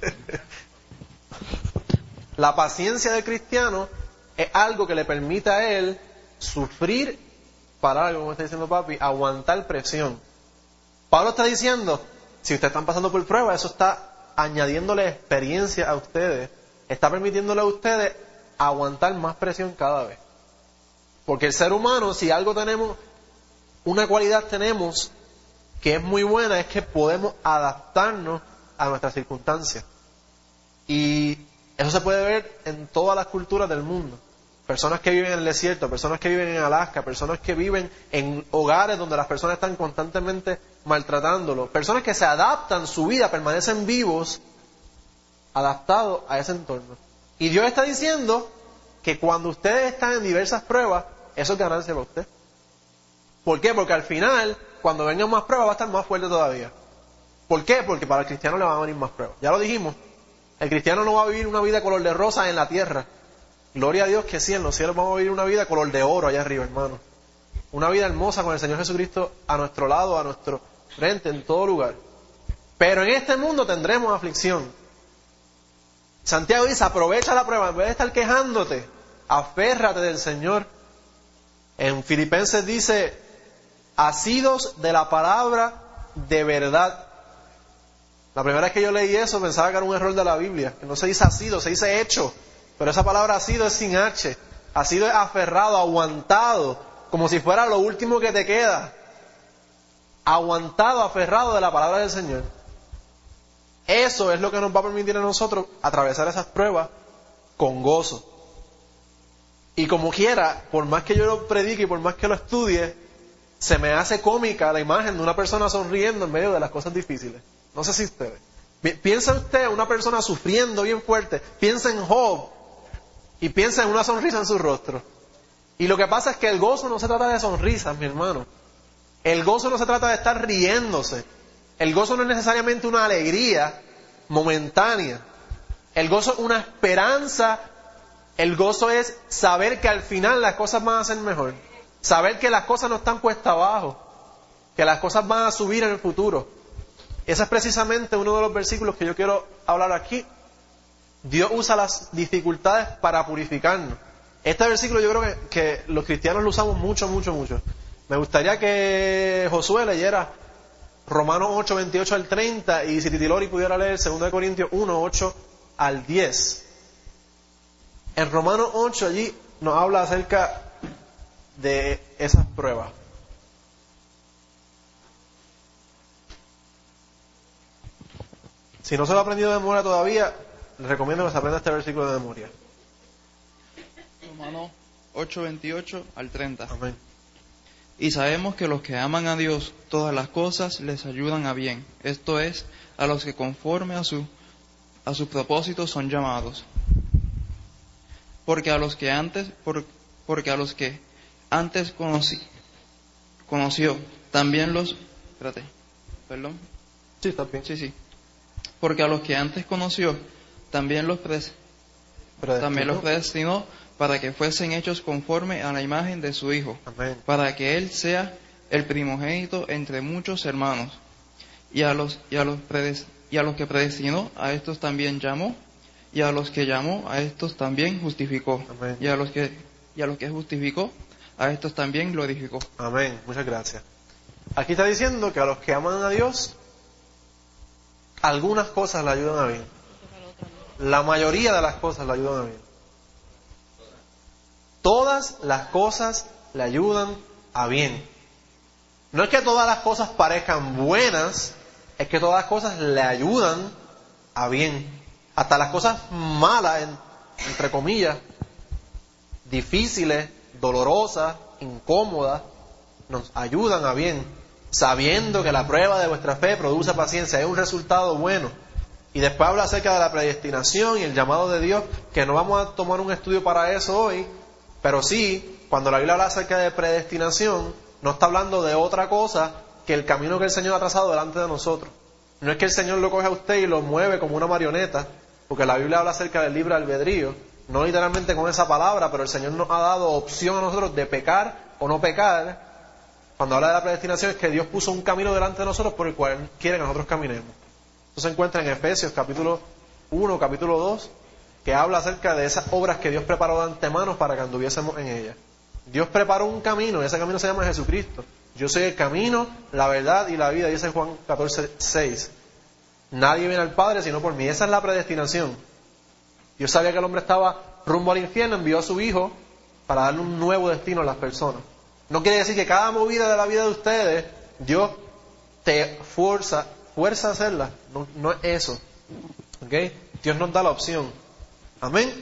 La paciencia del cristiano es algo que le permite a él sufrir para largo, como está diciendo papi, aguantar presión. Pablo está diciendo, si ustedes están pasando por prueba, eso está añadiéndole experiencia a ustedes, está permitiéndole a ustedes aguantar más presión cada vez. Porque el ser humano, si algo tenemos, una cualidad tenemos que es muy buena, es que podemos adaptarnos a nuestras circunstancias. Y eso se puede ver en todas las culturas del mundo. personas que viven en el desierto, personas que viven en Alaska, personas que viven en hogares donde las personas están constantemente maltratándolos, personas que se adaptan su vida, permanecen vivos, adaptados a ese entorno. Y Dios está diciendo que cuando ustedes están en diversas pruebas, eso es ganancia para usted. ¿Por qué? Porque al final, cuando vengan más pruebas, va a estar más fuerte todavía. ¿Por qué? Porque para el cristiano le van a venir más pruebas. Ya lo dijimos, el cristiano no va a vivir una vida color de rosa en la tierra. Gloria a Dios que sí, en los cielos vamos a vivir una vida color de oro allá arriba, hermano. Una vida hermosa con el Señor Jesucristo a nuestro lado, a nuestro frente, en todo lugar. Pero en este mundo tendremos aflicción. Santiago dice, aprovecha la prueba, en vez de estar quejándote, aférrate del Señor. En Filipenses dice, asidos de la palabra de verdad. La primera vez que yo leí eso pensaba que era un error de la Biblia, que no se dice asido, se dice hecho. Pero esa palabra asido es sin H. Asido es aferrado, aguantado, como si fuera lo último que te queda. Aguantado, aferrado de la palabra del Señor. Eso es lo que nos va a permitir a nosotros atravesar esas pruebas con gozo. Y como quiera, por más que yo lo predique y por más que lo estudie, se me hace cómica la imagen de una persona sonriendo en medio de las cosas difíciles. No sé si ustedes. Piensa usted en una persona sufriendo bien fuerte. Piensa en Job y piensa en una sonrisa en su rostro. Y lo que pasa es que el gozo no se trata de sonrisas, mi hermano. El gozo no se trata de estar riéndose. El gozo no es necesariamente una alegría momentánea. El gozo es una esperanza. El gozo es saber que al final las cosas van a ser mejor. Saber que las cosas no están cuesta abajo. Que las cosas van a subir en el futuro. Ese es precisamente uno de los versículos que yo quiero hablar aquí. Dios usa las dificultades para purificarnos. Este versículo yo creo que los cristianos lo usamos mucho. Me gustaría que Josué leyera Romanos 8, 28 al 30 y si Titilori pudiera leer 2 Corintios 1, 8 al 10. En Romanos 8 allí nos habla acerca de esas pruebas. Si no se lo ha aprendido de memoria todavía, les recomiendo que se aprenda este versículo de memoria. Romanos 8, 28 al 30. Amén. Y sabemos que los que aman a Dios, todas las cosas les ayudan a bien. Esto es, a los que conforme a sus propósitos son llamados. Porque a los que antes conoció, también los... ¿Perdón? Sí, está bien. Sí. Porque a los que antes conoció, también los predestinó para que fuesen hechos conforme a la imagen de su Hijo, Amén. Para que Él sea el primogénito entre muchos hermanos. Y a los que predestinó, a estos también llamó, y a los que llamó, a estos también justificó. Amén. Y a los que justificó, a estos también glorificó. Amén. Muchas gracias. Aquí está diciendo que a los que aman a Dios, algunas cosas le ayudan a bien. La mayoría de las cosas le ayudan a bien. Todas las cosas le ayudan a bien. No es que todas las cosas parezcan buenas, es que todas las cosas le ayudan a bien. Hasta las cosas malas, entre comillas, difíciles, dolorosas, incómodas, nos ayudan a bien, sabiendo que la prueba de vuestra fe produce paciencia, es un resultado bueno. Y después habla acerca de la predestinación y el llamado de Dios, que no vamos a tomar un estudio para eso hoy, pero sí, cuando la Biblia habla acerca de predestinación, no está hablando de otra cosa que el camino que el Señor ha trazado delante de nosotros. No es que el Señor lo coge a usted y lo mueve como una marioneta, porque la Biblia habla acerca del libre albedrío, no literalmente con esa palabra, pero el Señor nos ha dado opción a nosotros de pecar o no pecar. Cuando habla de la predestinación es que Dios puso un camino delante de nosotros por el cual quiere que nosotros caminemos. Esto se encuentra en Efesios capítulo 1, capítulo 2, que habla acerca de esas obras que Dios preparó de antemano para que anduviésemos en ellas. Dios preparó un camino y ese camino se llama Jesucristo. Yo soy el camino, la verdad y la vida, dice Juan 14, 6. Nadie viene al Padre sino por mí. Esa es la predestinación. Dios sabía que el hombre estaba rumbo al infierno, envió a su Hijo para darle un nuevo destino a las personas. No quiere decir que cada movida de la vida de ustedes, Dios te fuerza a hacerla. No es eso. ¿Okay? Dios nos da la opción. Amén.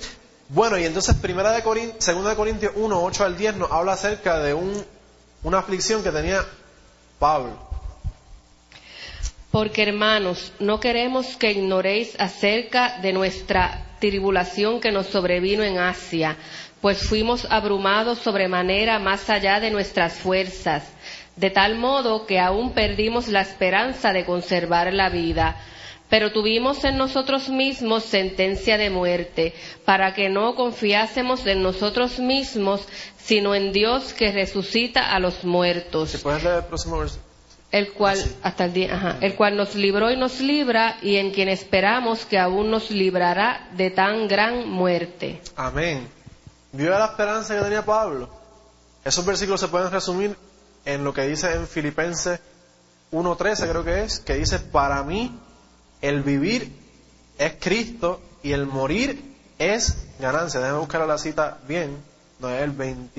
Bueno, y entonces 2 de Corintios 1, 8 al 10 nos habla acerca de una aflicción que tenía Pablo. Porque, hermanos, no queremos que ignoréis acerca de nuestra tribulación que nos sobrevino en Asia, pues fuimos abrumados sobremanera más allá de nuestras fuerzas, de tal modo que aún perdimos la esperanza de conservar la vida. Pero tuvimos en nosotros mismos sentencia de muerte, para que no confiásemos en nosotros mismos, sino en Dios que resucita a los muertos. ¿Si puedes leer el próximo versículo? El cual nos libró y nos libra, y en quien esperamos que aún nos librará de tan gran muerte. Amén. ¿Vio la esperanza que tenía Pablo? Esos versículos se pueden resumir en lo que dice en Filipenses 1:13, creo que dice: para mí el vivir es Cristo y el morir es ganancia. Déjame buscar la cita bien, no es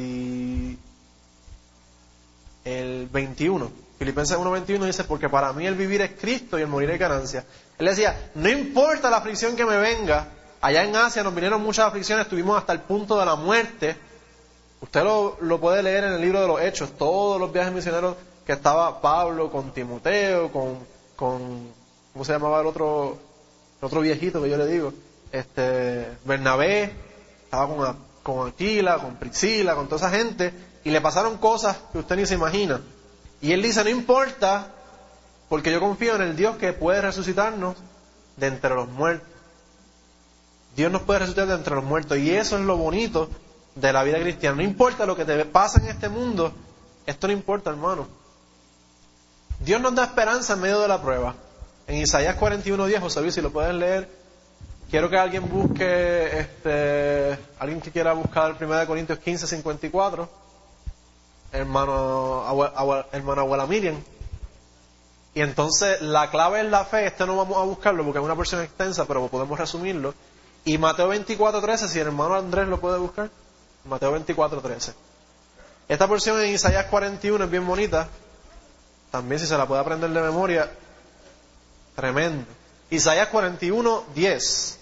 el 21. Filipenses 1:21 dice: porque para mí el vivir es Cristo y el morir es ganancia. Él decía, no importa la aflicción que me venga. Allá en Asia nos vinieron muchas aflicciones, estuvimos hasta el punto de la muerte. Usted lo puede leer en el libro de los Hechos, todos los viajes misioneros que estaba Pablo con Timoteo, con ¿cómo se llamaba el otro viejito que yo le digo? Bernabé, estaba con Aquila, con Priscila, con toda esa gente, y le pasaron cosas que usted ni se imagina. Y él dice, no importa, porque yo confío en el Dios que puede resucitarnos de entre los muertos. Dios nos puede resucitar de entre los muertos, y eso es lo bonito de la vida cristiana. No importa lo que te pasa en este mundo, esto no importa, hermano. Dios nos da esperanza en medio de la prueba. En Isaías 41:10, José Luis, si lo puedes leer, quiero que alguien busque, alguien que quiera buscar 1 Corintios 15:54, hermano abuela Miriam. Y entonces la clave es la fe. No vamos a buscarlo porque es una porción extensa, pero podemos resumirlo. Y Mateo 24:13, si el hermano Andrés lo puede buscar, Mateo 24:13. Esta porción en Isaías 41 es bien bonita, también si se la puede aprender de memoria, tremendo. Isaías 41:10.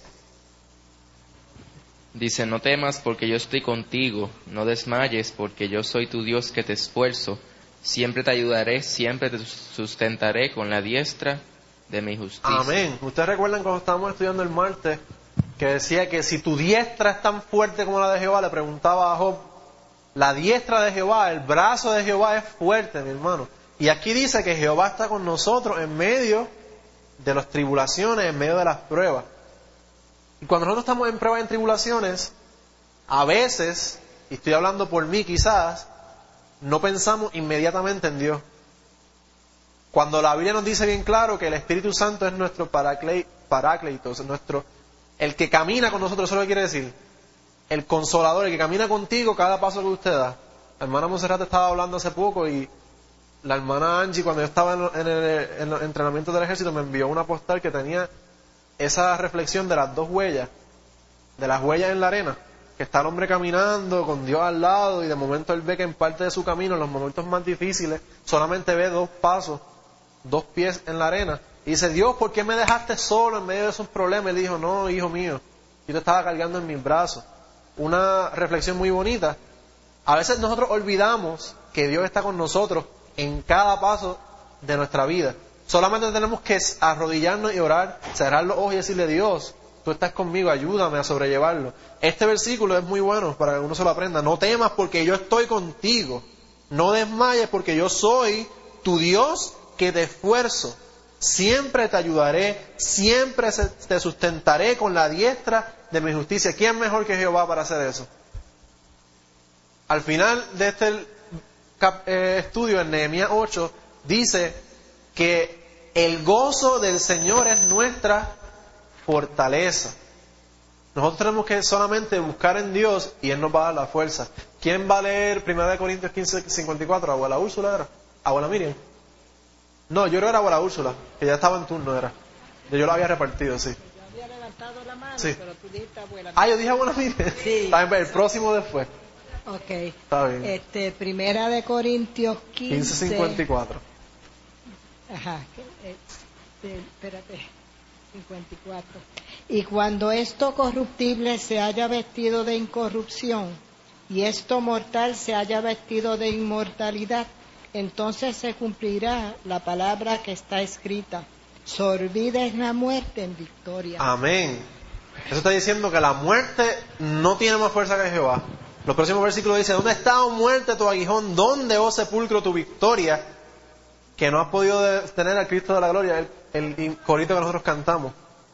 Dice, no temas porque yo estoy contigo, no desmayes porque yo soy tu Dios que te esfuerzo, siempre te ayudaré, siempre te sustentaré con la diestra de mi justicia. Amén. Ustedes recuerdan cuando estábamos estudiando el martes, que decía que si tu diestra es tan fuerte como la de Jehová, le preguntaba a Job, la diestra de Jehová, el brazo de Jehová es fuerte, mi hermano. Y aquí dice que Jehová está con nosotros en medio de las tribulaciones, en medio de las pruebas. Y cuando nosotros estamos en pruebas y en tribulaciones, a veces, y estoy hablando por mí quizás, no pensamos inmediatamente en Dios. Cuando la Biblia nos dice bien claro que el Espíritu Santo es nuestro paráclitos, el que camina con nosotros, ¿eso es lo que quiere decir? El consolador, el que camina contigo cada paso que usted da. La hermana Monserrat estaba hablando hace poco y la hermana Angie, cuando yo estaba en el entrenamiento del ejército, me envió una postal que tenía esa reflexión de las dos huellas, de las huellas en la arena, que está el hombre caminando con Dios al lado y de momento él ve que en parte de su camino, en los momentos más difíciles, solamente ve 2 pasos, 2 pies en la arena. Y dice, Dios, ¿por qué me dejaste solo en medio de esos problemas? Él dijo, no, hijo mío, yo te estaba cargando en mis brazos. Una reflexión muy bonita. A veces nosotros olvidamos que Dios está con nosotros en cada paso de nuestra vida. Solamente tenemos que arrodillarnos y orar, cerrar los ojos y decirle, Dios, tú estás conmigo, ayúdame a sobrellevarlo. Este versículo es muy bueno para que uno se lo aprenda. No temas porque yo estoy contigo. No desmayes porque yo soy tu Dios que te esfuerzo. Siempre te ayudaré, siempre te sustentaré con la diestra de mi justicia. ¿Quién mejor que Jehová para hacer eso? Al final de este estudio en Nehemías 8 dice que el gozo del Señor es nuestra fortaleza. Nosotros tenemos que solamente buscar en Dios y Él nos va a dar la fuerza. ¿Quién va a leer 1 Corintios 15:54? ¿Abuela Úrsula era? ¿Abuela Miriam? No, yo creo que era Abuela Úrsula, que ya estaba en turno, era. Yo lo había repartido, sí. Yo había levantado la mano, sí. Pero tú dijiste Abuela Miriam. Ah, yo dije Abuela Miriam. Sí. Está bien, el próximo después. Ok. Está bien. 1 Corintios 15. 15:54. Ajá. Espérate. 54. Y cuando esto corruptible se haya vestido de incorrupción y esto mortal se haya vestido de inmortalidad, entonces se cumplirá la palabra que está escrita: sorbida es la muerte en victoria. Amén. Eso está diciendo que la muerte no tiene más fuerza que Jehová. Los próximos versículos dicen: ¿dónde está, oh muerte, tu aguijón? ¿Dónde, oh sepulcro, tu victoria? Que no has podido tener al Cristo de la gloria. El corito que nosotros cantamos.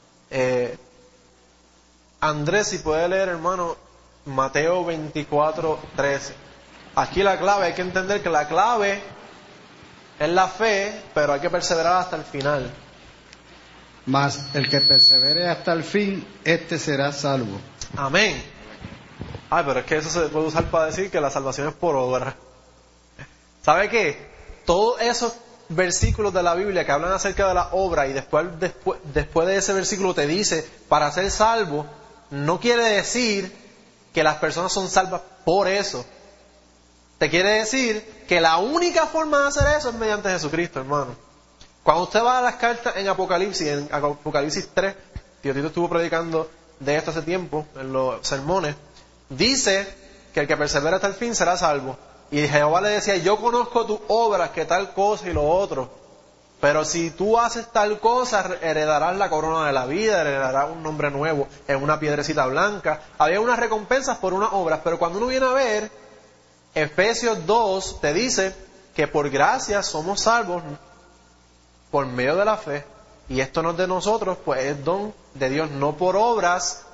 Andrés, si puede leer, hermano, Mateo 24:13. Aquí la clave, hay que entender que la clave es la fe, pero hay que perseverar hasta el final. Mas el que persevere hasta el fin, este será salvo. Amén. Ay, pero es que eso se puede usar para decir que la salvación es por obra. ¿Sabe qué? Todos esos versículos de la Biblia que hablan acerca de la obra y después de ese versículo te dice para ser salvo, no quiere decir que las personas son salvas por eso. Te quiere decir que la única forma de hacer eso es mediante Jesucristo, hermano. Cuando usted va a las cartas en Apocalipsis 3, Tío Tito estuvo predicando de esto hace tiempo, en los sermones, dice que el que persevera hasta el fin será salvo. Y Jehová le decía: yo conozco tus obras, que tal cosa y lo otro, pero si tú haces tal cosa, heredarás la corona de la vida, heredarás un nombre nuevo en una piedrecita blanca. Había unas recompensas por unas obras, pero cuando uno viene a ver, Efesios 2 te dice que por gracia somos salvos por medio de la fe, y esto no es de nosotros, pues es don de Dios, no por obras,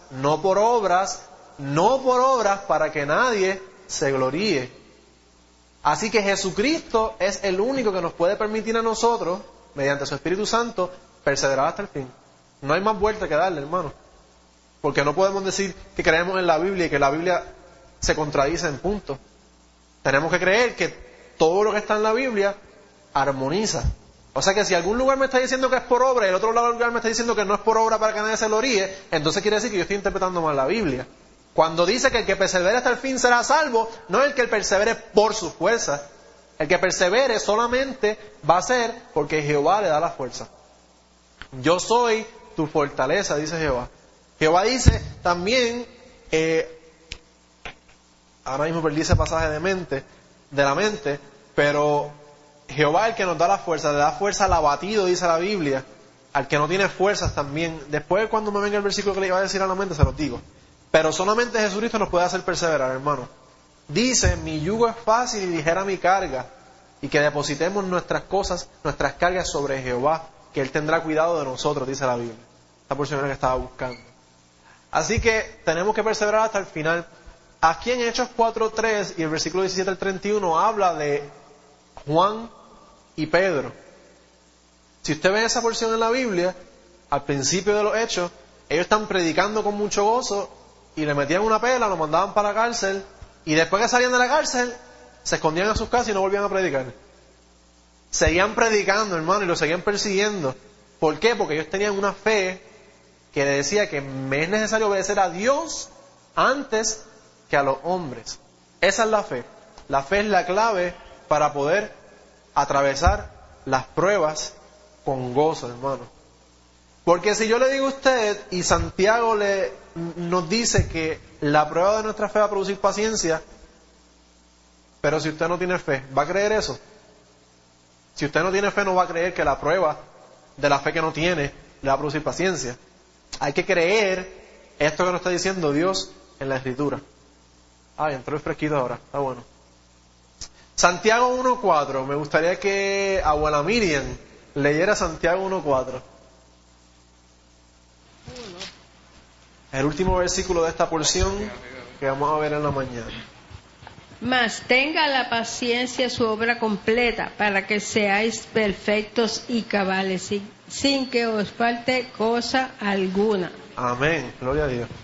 para que nadie se gloríe. Así que Jesucristo es el único que nos puede permitir a nosotros, mediante su Espíritu Santo, perseverar hasta el fin. No hay más vuelta que darle, hermano. Porque no podemos decir que creemos en la Biblia y que la Biblia se contradice en punto. Tenemos que creer que todo lo que está en la Biblia armoniza. O sea que si algún lugar me está diciendo que es por obra y el otro lugar me está diciendo que no es por obra para que nadie se gloríe, entonces quiere decir que yo estoy interpretando mal la Biblia. Cuando dice que el que persevere hasta el fin será salvo, no es el que persevere por su fuerza. El que persevere solamente va a ser porque Jehová le da la fuerza. Yo soy tu fortaleza, dice Jehová. Jehová dice también, ahora mismo perdí ese pasaje de la mente, pero Jehová es el que nos da la fuerza, le da fuerza al abatido, dice la Biblia, al que no tiene fuerzas también. Después, cuando me venga el versículo que le iba a decir a la mente, se los digo. Pero solamente Jesucristo nos puede hacer perseverar, hermano. Dice: mi yugo es fácil y ligera mi carga, y que depositemos nuestras cosas, nuestras cargas sobre Jehová, que Él tendrá cuidado de nosotros, dice la Biblia. Esta porción que estaba buscando. Así que tenemos que perseverar hasta el final. Aquí en Hechos 4:3 y el versículo 17 al 31 habla de Juan y Pedro. Si usted ve esa porción en la Biblia, al principio de los Hechos, ellos están predicando con mucho gozo y le metían una pela, lo mandaban para la cárcel, y después que salían de la cárcel se escondían a sus casas y no volvían a predicar. Seguían predicando, hermano, y lo seguían persiguiendo. ¿Por qué? Porque ellos tenían una fe que decía que me es necesario obedecer a Dios antes que a los hombres. Esa es la fe. La fe es la clave para poder atravesar las pruebas con gozo, hermano. Porque si yo le digo a usted, y Santiago nos dice que la prueba de nuestra fe va a producir paciencia, pero si usted no tiene fe, ¿va a creer eso? Si usted no tiene fe, no va a creer que la prueba de la fe que no tiene le va a producir paciencia. Hay que creer esto que nos está diciendo Dios en la Escritura. Ay, entró el fresquito ahora, está bueno. Santiago 1:4, me gustaría que abuela Miriam leyera Santiago 1:4. El último versículo de esta porción que vamos a ver en la mañana. Mas tenga la paciencia su obra completa, para que seáis perfectos y cabales, sin que os falte cosa alguna. Amén, gloria a Dios.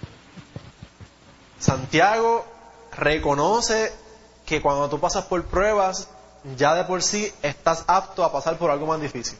Santiago reconoce que cuando tú pasas por pruebas, ya de por sí estás apto a pasar por algo más difícil.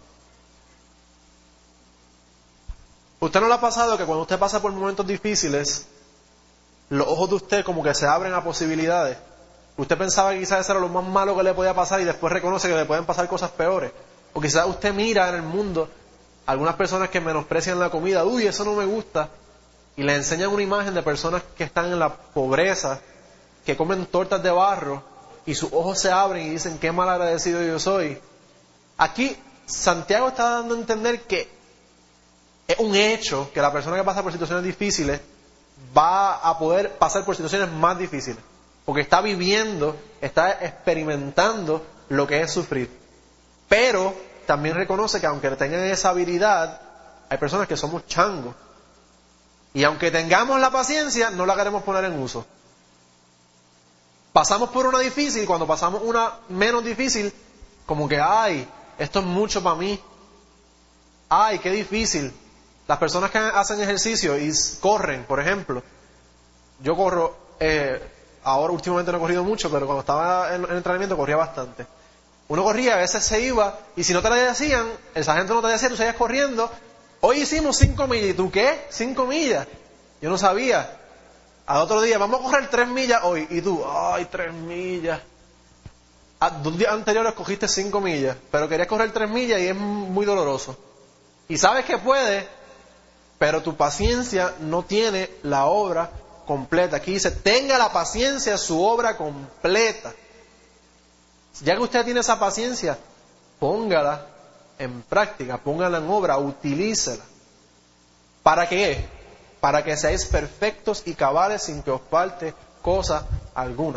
¿Usted no le ha pasado que cuando usted pasa por momentos difíciles, los ojos de usted como que se abren a posibilidades? Usted pensaba que quizás eso era lo más malo que le podía pasar y después reconoce que le pueden pasar cosas peores. O quizás usted mira en el mundo algunas personas que menosprecian la comida, uy, eso no me gusta, y les enseñan una imagen de personas que están en la pobreza, que comen tortas de barro, y sus ojos se abren y dicen, qué mal agradecido yo soy. Aquí Santiago está dando a entender que es un hecho que la persona que pasa por situaciones difíciles va a poder pasar por situaciones más difíciles, porque está viviendo, está experimentando lo que es sufrir. Pero también reconoce que aunque tengan esa habilidad, hay personas que somos changos. Y aunque tengamos la paciencia, no la queremos poner en uso. Pasamos por una difícil, cuando pasamos una menos difícil, como que, ay, esto es mucho para mí. Ay, qué difícil. Las personas que hacen ejercicio y corren, por ejemplo. Yo corro, ahora últimamente no he corrido mucho, pero cuando estaba en entrenamiento corría bastante. Uno corría, a veces se iba, y si no te lo decían, el sargento no te decía, tú seguías corriendo. Hoy hicimos 5 millas, ¿y tú qué? 5 millas. Yo no sabía. Al otro día, vamos a correr 3 millas hoy, y tú, ay, 3 millas. 2 días anteriores cogiste 5 millas, pero querías correr 3 millas y es muy doloroso. Y sabes que puedes, pero tu paciencia no tiene la obra completa. Aquí dice, tenga la paciencia su obra completa. Ya que usted tiene esa paciencia, póngala en práctica, póngala en obra, utilícela. ¿Para qué? Para que seáis perfectos y cabales sin que os falte cosa alguna.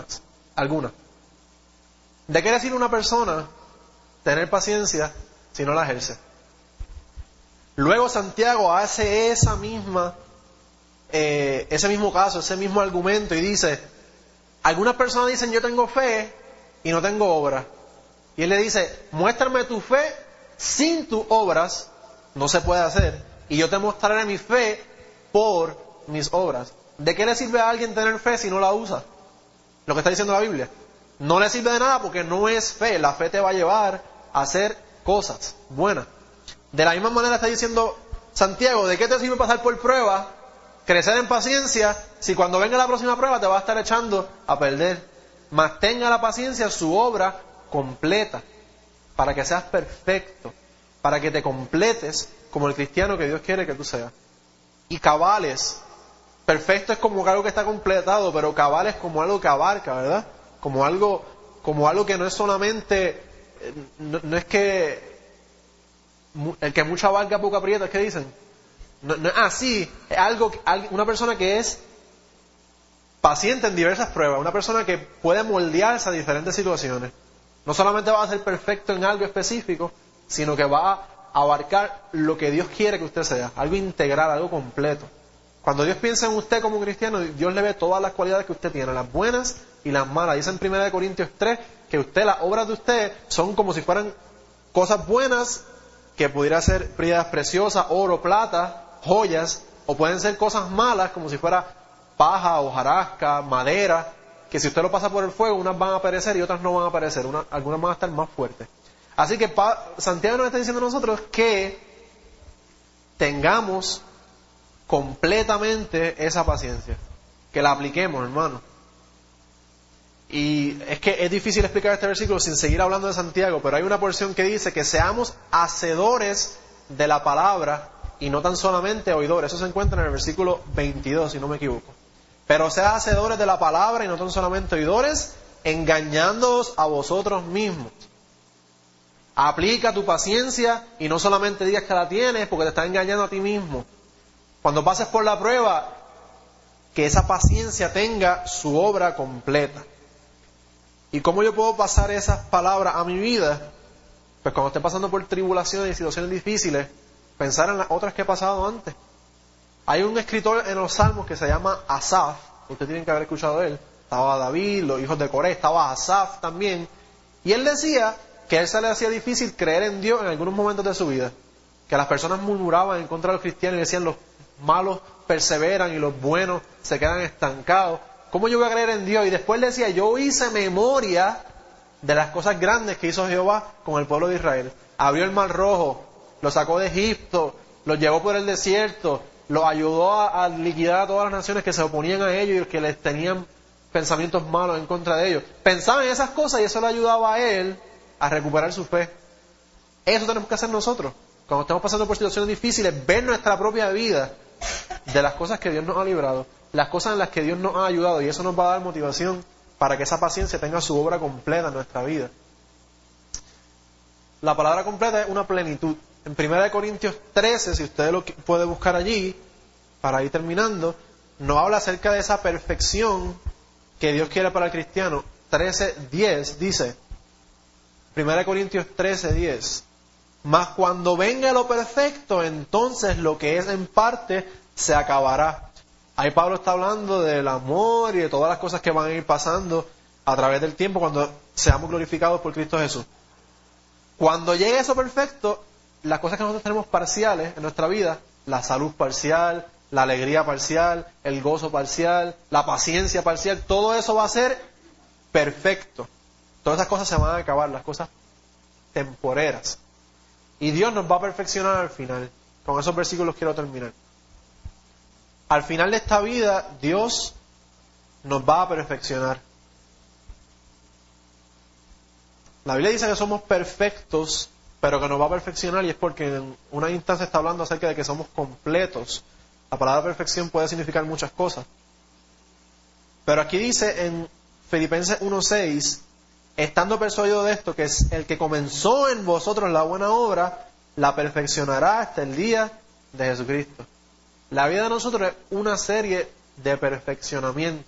¿De qué le sirve a una persona tener paciencia si no la ejerce? Luego Santiago hace ese mismo caso, ese mismo argumento y dice, algunas personas dicen yo tengo fe y no tengo obra. Y él le dice, muéstrame tu fe sin tus obras, no se puede hacer. Y yo te mostraré mi fe por mis obras. ¿De qué le sirve a alguien tener fe si no la usa? Lo que está diciendo la Biblia. No le sirve de nada porque no es fe. La fe te va a llevar a hacer cosas buenas. De la misma manera está diciendo Santiago, ¿de qué te sirve pasar por prueba, crecer en paciencia, si cuando venga la próxima prueba te va a estar echando a perder? Mas tenga la paciencia su obra completa, para que seas perfecto, para que te completes como el cristiano que Dios quiere que tú seas. Y cabales, perfecto es como algo que está completado, pero cabal es como algo que abarca, ¿verdad? Como algo que no es solamente, no es que el que mucho abarca poco aprieta, ¿es que dicen? No es así, es una persona que es paciente en diversas pruebas, una persona que puede moldearse a diferentes situaciones. No solamente va a ser perfecto en algo específico, sino que va a abarcar lo que Dios quiere que usted sea, algo integral, algo completo. Cuando Dios piensa en usted como cristiano, Dios le ve todas las cualidades que usted tiene, las buenas y las malas. Dice en 1 Corintios 3 que las obras de usted son como si fueran cosas buenas, que pudiera ser piedras preciosas, oro, plata, joyas, o pueden ser cosas malas como si fuera paja, hojarasca, madera, que si usted lo pasa por el fuego, unas van a perecer y otras no van a perecer, algunas van a estar más fuertes. Así que Santiago nos está diciendo a nosotros que tengamos completamente esa paciencia, que la apliquemos, hermano. Y es que es difícil explicar este versículo sin seguir hablando de Santiago, pero hay una porción que dice que seamos hacedores de la palabra y no tan solamente oidores. Eso se encuentra en el versículo 22, si no me equivoco. Pero sean hacedores de la palabra y no tan solamente oidores, engañándoos a vosotros mismos. Aplica tu paciencia y no solamente digas que la tienes porque te estás engañando a ti mismo. Cuando pases por la prueba, que esa paciencia tenga su obra completa. ¿Y cómo yo puedo pasar esas palabras a mi vida? Pues cuando esté pasando por tribulaciones y situaciones difíciles, pensar en las otras que he pasado antes. Hay un escritor en los Salmos que se llama Asaf, ustedes tienen que haber escuchado de él. Estaba David, los hijos de Coré, estaba Asaf también. Y él decía que a él se le hacía difícil creer en Dios en algunos momentos de su vida. Que las personas murmuraban en contra de los cristianos y decían los malos perseveran y los buenos se quedan estancados. ¿Cómo yo voy a creer en Dios? Y después le decía, yo hice memoria de las cosas grandes que hizo Jehová con el pueblo de Israel. Abrió el mar rojo, los sacó de Egipto, los llevó por el desierto, los ayudó a liquidar a todas las naciones que se oponían a ellos y los que les tenían pensamientos malos en contra de ellos. Pensaba en esas cosas y eso le ayudaba a él a recuperar su fe. Eso tenemos que hacer nosotros. cuando estamos pasando por situaciones difíciles, ver nuestra propia vida de las cosas que Dios nos ha librado, las cosas en las que Dios nos ha ayudado, y eso nos va a dar motivación para que esa paciencia tenga su obra completa en nuestra vida. La palabra completa es una plenitud. En 1 Corintios 13, si usted lo puede buscar allí, para ir terminando, nos habla acerca de esa perfección que Dios quiere para el cristiano. 13:10 dice, 1 Corintios 13:10, mas cuando venga lo perfecto, entonces lo que es en parte se acabará. Ahí Pablo está hablando del amor y de todas las cosas que van a ir pasando a través del tiempo cuando seamos glorificados por Cristo Jesús. Cuando llegue eso perfecto, las cosas que nosotros tenemos parciales en nuestra vida, la salud parcial, la alegría parcial, el gozo parcial, la paciencia parcial, todo eso va a ser perfecto. Todas esas cosas se van a acabar, las cosas temporeras. Y Dios nos va a perfeccionar al final. Con esos versículos quiero terminar. Al final de esta vida, Dios nos va a perfeccionar. La Biblia dice que somos perfectos, pero que nos va a perfeccionar, y es porque en una instancia está hablando acerca de que somos completos. La palabra perfección puede significar muchas cosas. Pero aquí dice en Filipenses 1:6, estando persuadido de esto, que es el que comenzó en vosotros la buena obra, la perfeccionará hasta el día de Jesucristo. La vida de nosotros es una serie de perfeccionamiento.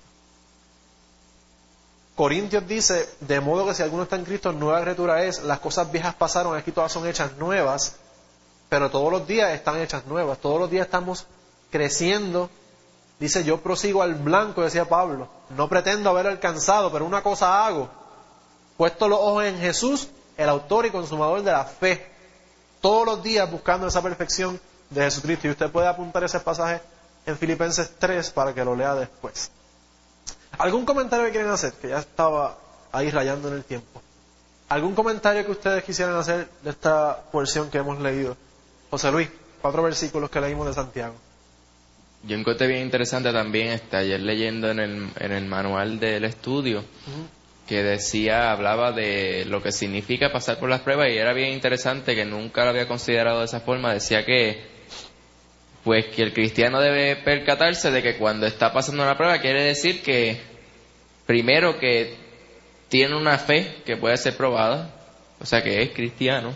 Corintios dice, de modo que si alguno está en Cristo, nueva criatura es, las cosas viejas pasaron, aquí todas son hechas nuevas, pero todos los días están hechas nuevas, todos los días estamos creciendo. Dice, yo prosigo al blanco, decía Pablo, no pretendo haber alcanzado, pero una cosa hago, puesto los ojos en Jesús, el autor y consumador de la fe, todos los días buscando esa perfección de Jesucristo. Y usted puede apuntar ese pasaje en Filipenses 3 para que lo lea después. ¿Algún comentario que quieren hacer? Que ya estaba ahí rayando en el tiempo. ¿Algún comentario que ustedes quisieran hacer de esta porción que hemos leído? José Luis, 4 versículos que leímos de Santiago. Yo encontré bien interesante también, ayer leyendo en el manual del estudio, que hablaba de lo que significa pasar por las pruebas, y era bien interesante, que nunca lo había considerado de esa forma. Decía que el cristiano debe percatarse de que cuando está pasando una prueba, quiere decir que primero que tiene una fe que puede ser probada, o sea que es cristiano,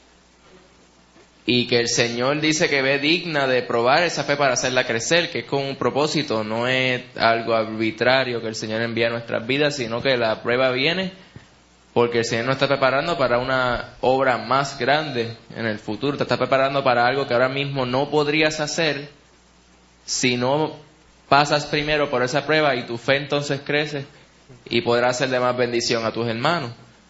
y que el Señor dice que ve digna de probar esa fe para hacerla crecer, que es con un propósito, no es algo arbitrario que el Señor envía a nuestras vidas, sino que la prueba viene porque el Señor nos está preparando para una obra más grande en el futuro. Te está preparando para algo que ahora mismo no podrías hacer si no pasas primero por esa prueba, y tu fe entonces crece y podrás hacer de más bendición a tus hermanos.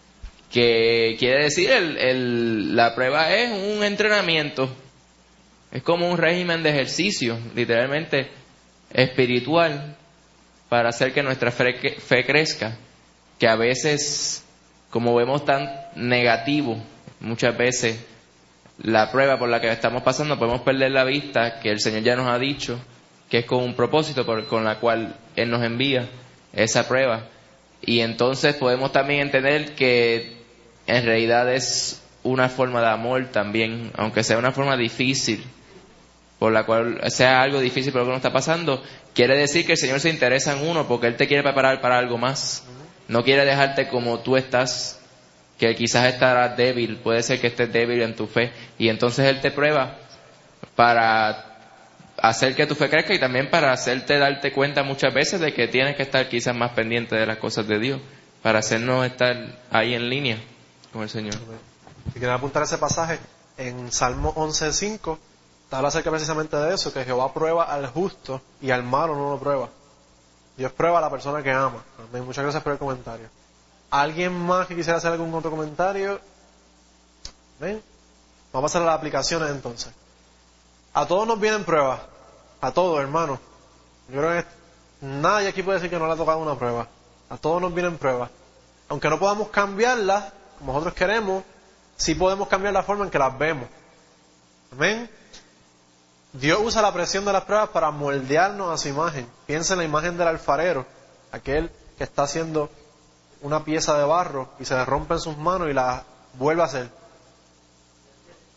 Que quiere decir, la prueba es un entrenamiento, es como un régimen de ejercicio, literalmente espiritual, para hacer que nuestra fe crezca, que a veces, como vemos tan negativo, muchas veces la prueba por la que estamos pasando, podemos perder la vista que el Señor ya nos ha dicho que es con un propósito con la cual Él nos envía esa prueba. Y entonces podemos también entender que en realidad es una forma de amor también, aunque sea una forma difícil, por la cual sea algo difícil por lo que uno está pasando, quiere decir que el Señor se interesa en uno porque Él te quiere preparar para algo más. No quiere dejarte como tú estás, que quizás estarás débil, puede ser que estés débil en tu fe, y entonces Él te prueba para hacer que tu fe crezca, y también para hacerte darte cuenta muchas veces de que tienes que estar quizás más pendiente de las cosas de Dios, para hacernos estar ahí en línea con el Señor. Si quieren apuntar ese pasaje, en Salmo 11:5 habla acerca precisamente de eso, que Jehová prueba al justo y al malo no lo prueba. Dios prueba a la persona que ama. Amén. Muchas gracias por el comentario. ¿Alguien más que quisiera hacer algún otro comentario? ¿Ven? Vamos a pasar a las aplicaciones entonces. A todos nos vienen pruebas. A todos, hermanos. Yo creo que nadie aquí puede decir que no le ha tocado una prueba. A todos nos vienen pruebas. Aunque no podamos cambiarlas como nosotros queremos, sí podemos cambiar la forma en que las vemos. Amén. Dios usa la presión de las pruebas para moldearnos a su imagen. Piensa en la imagen del alfarero, aquel que está haciendo una pieza de barro y se le rompe en sus manos y la vuelve a hacer.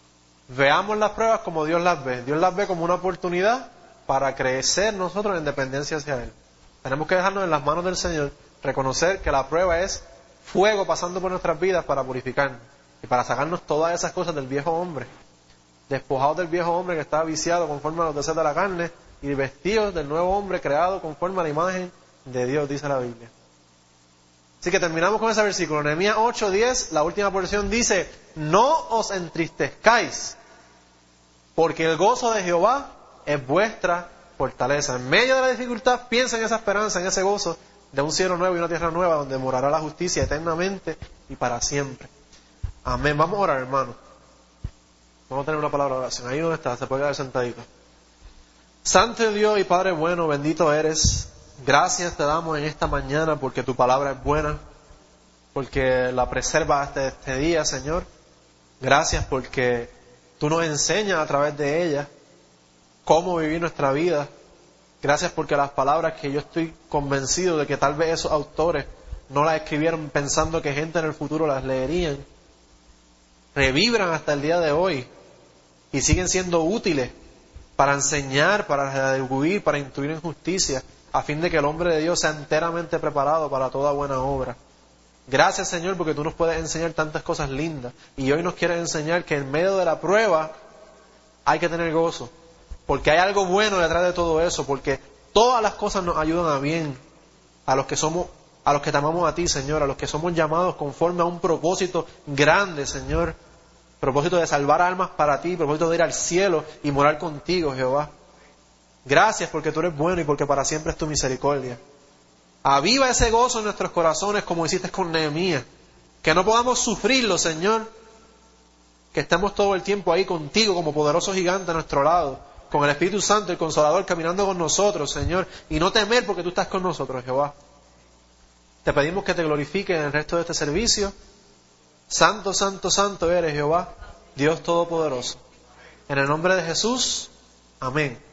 Veamos las pruebas como Dios las ve. Dios las ve como una oportunidad para crecer nosotros en dependencia hacia Él. Tenemos que dejarnos en las manos del Señor, reconocer que la prueba es fuego pasando por nuestras vidas para purificarnos y para sacarnos todas esas cosas del viejo hombre, despojados del viejo hombre que estaba viciado conforme a los deseos de la carne y vestidos del nuevo hombre creado conforme a la imagen de Dios, dice la Biblia. Así que terminamos con ese versículo, Nehemías 8:10, la última porción dice: no os entristezcáis, porque el gozo de Jehová es vuestra fortaleza. En medio de la dificultad, piensa en esa esperanza, en ese gozo de un cielo nuevo y una tierra nueva donde morará la justicia eternamente y para siempre. Amén. Vamos a orar, hermano. Vamos a tener una palabra de oración. Ahí donde está, se puede quedar sentadito. Santo Dios y Padre bueno, bendito eres. Gracias te damos en esta mañana porque tu palabra es buena, porque la preservas hasta este día, Señor. Gracias porque tú nos enseñas a través de ella cómo vivir nuestra vida. Gracias porque las palabras que yo estoy convencido de que tal vez esos autores no las escribieron pensando que gente en el futuro las leerían, revibran hasta el día de hoy y siguen siendo útiles para enseñar, para redarguir, para instruir en justicia, a fin de que el hombre de Dios sea enteramente preparado para toda buena obra. Gracias, Señor, porque tú nos puedes enseñar tantas cosas lindas y hoy nos quieres enseñar que en medio de la prueba hay que tener gozo, porque hay algo bueno detrás de todo eso, porque todas las cosas nos ayudan a bien a los que te amamos a ti, Señor, a los que somos llamados conforme a un propósito grande, Señor, propósito de salvar almas para ti, propósito de ir al cielo y morar contigo, Jehová. Gracias porque tú eres bueno y porque para siempre es tu misericordia. Aviva ese gozo en nuestros corazones como hiciste con Nehemías, que no podamos sufrirlo, Señor, que estemos todo el tiempo ahí contigo como poderoso gigante a nuestro lado, con el Espíritu Santo, el Consolador, caminando con nosotros, Señor, y no temer porque tú estás con nosotros, Jehová. Te pedimos que te glorifiques en el resto de este servicio. Santo, santo, santo eres, Jehová, Dios Todopoderoso. En el nombre de Jesús, amén.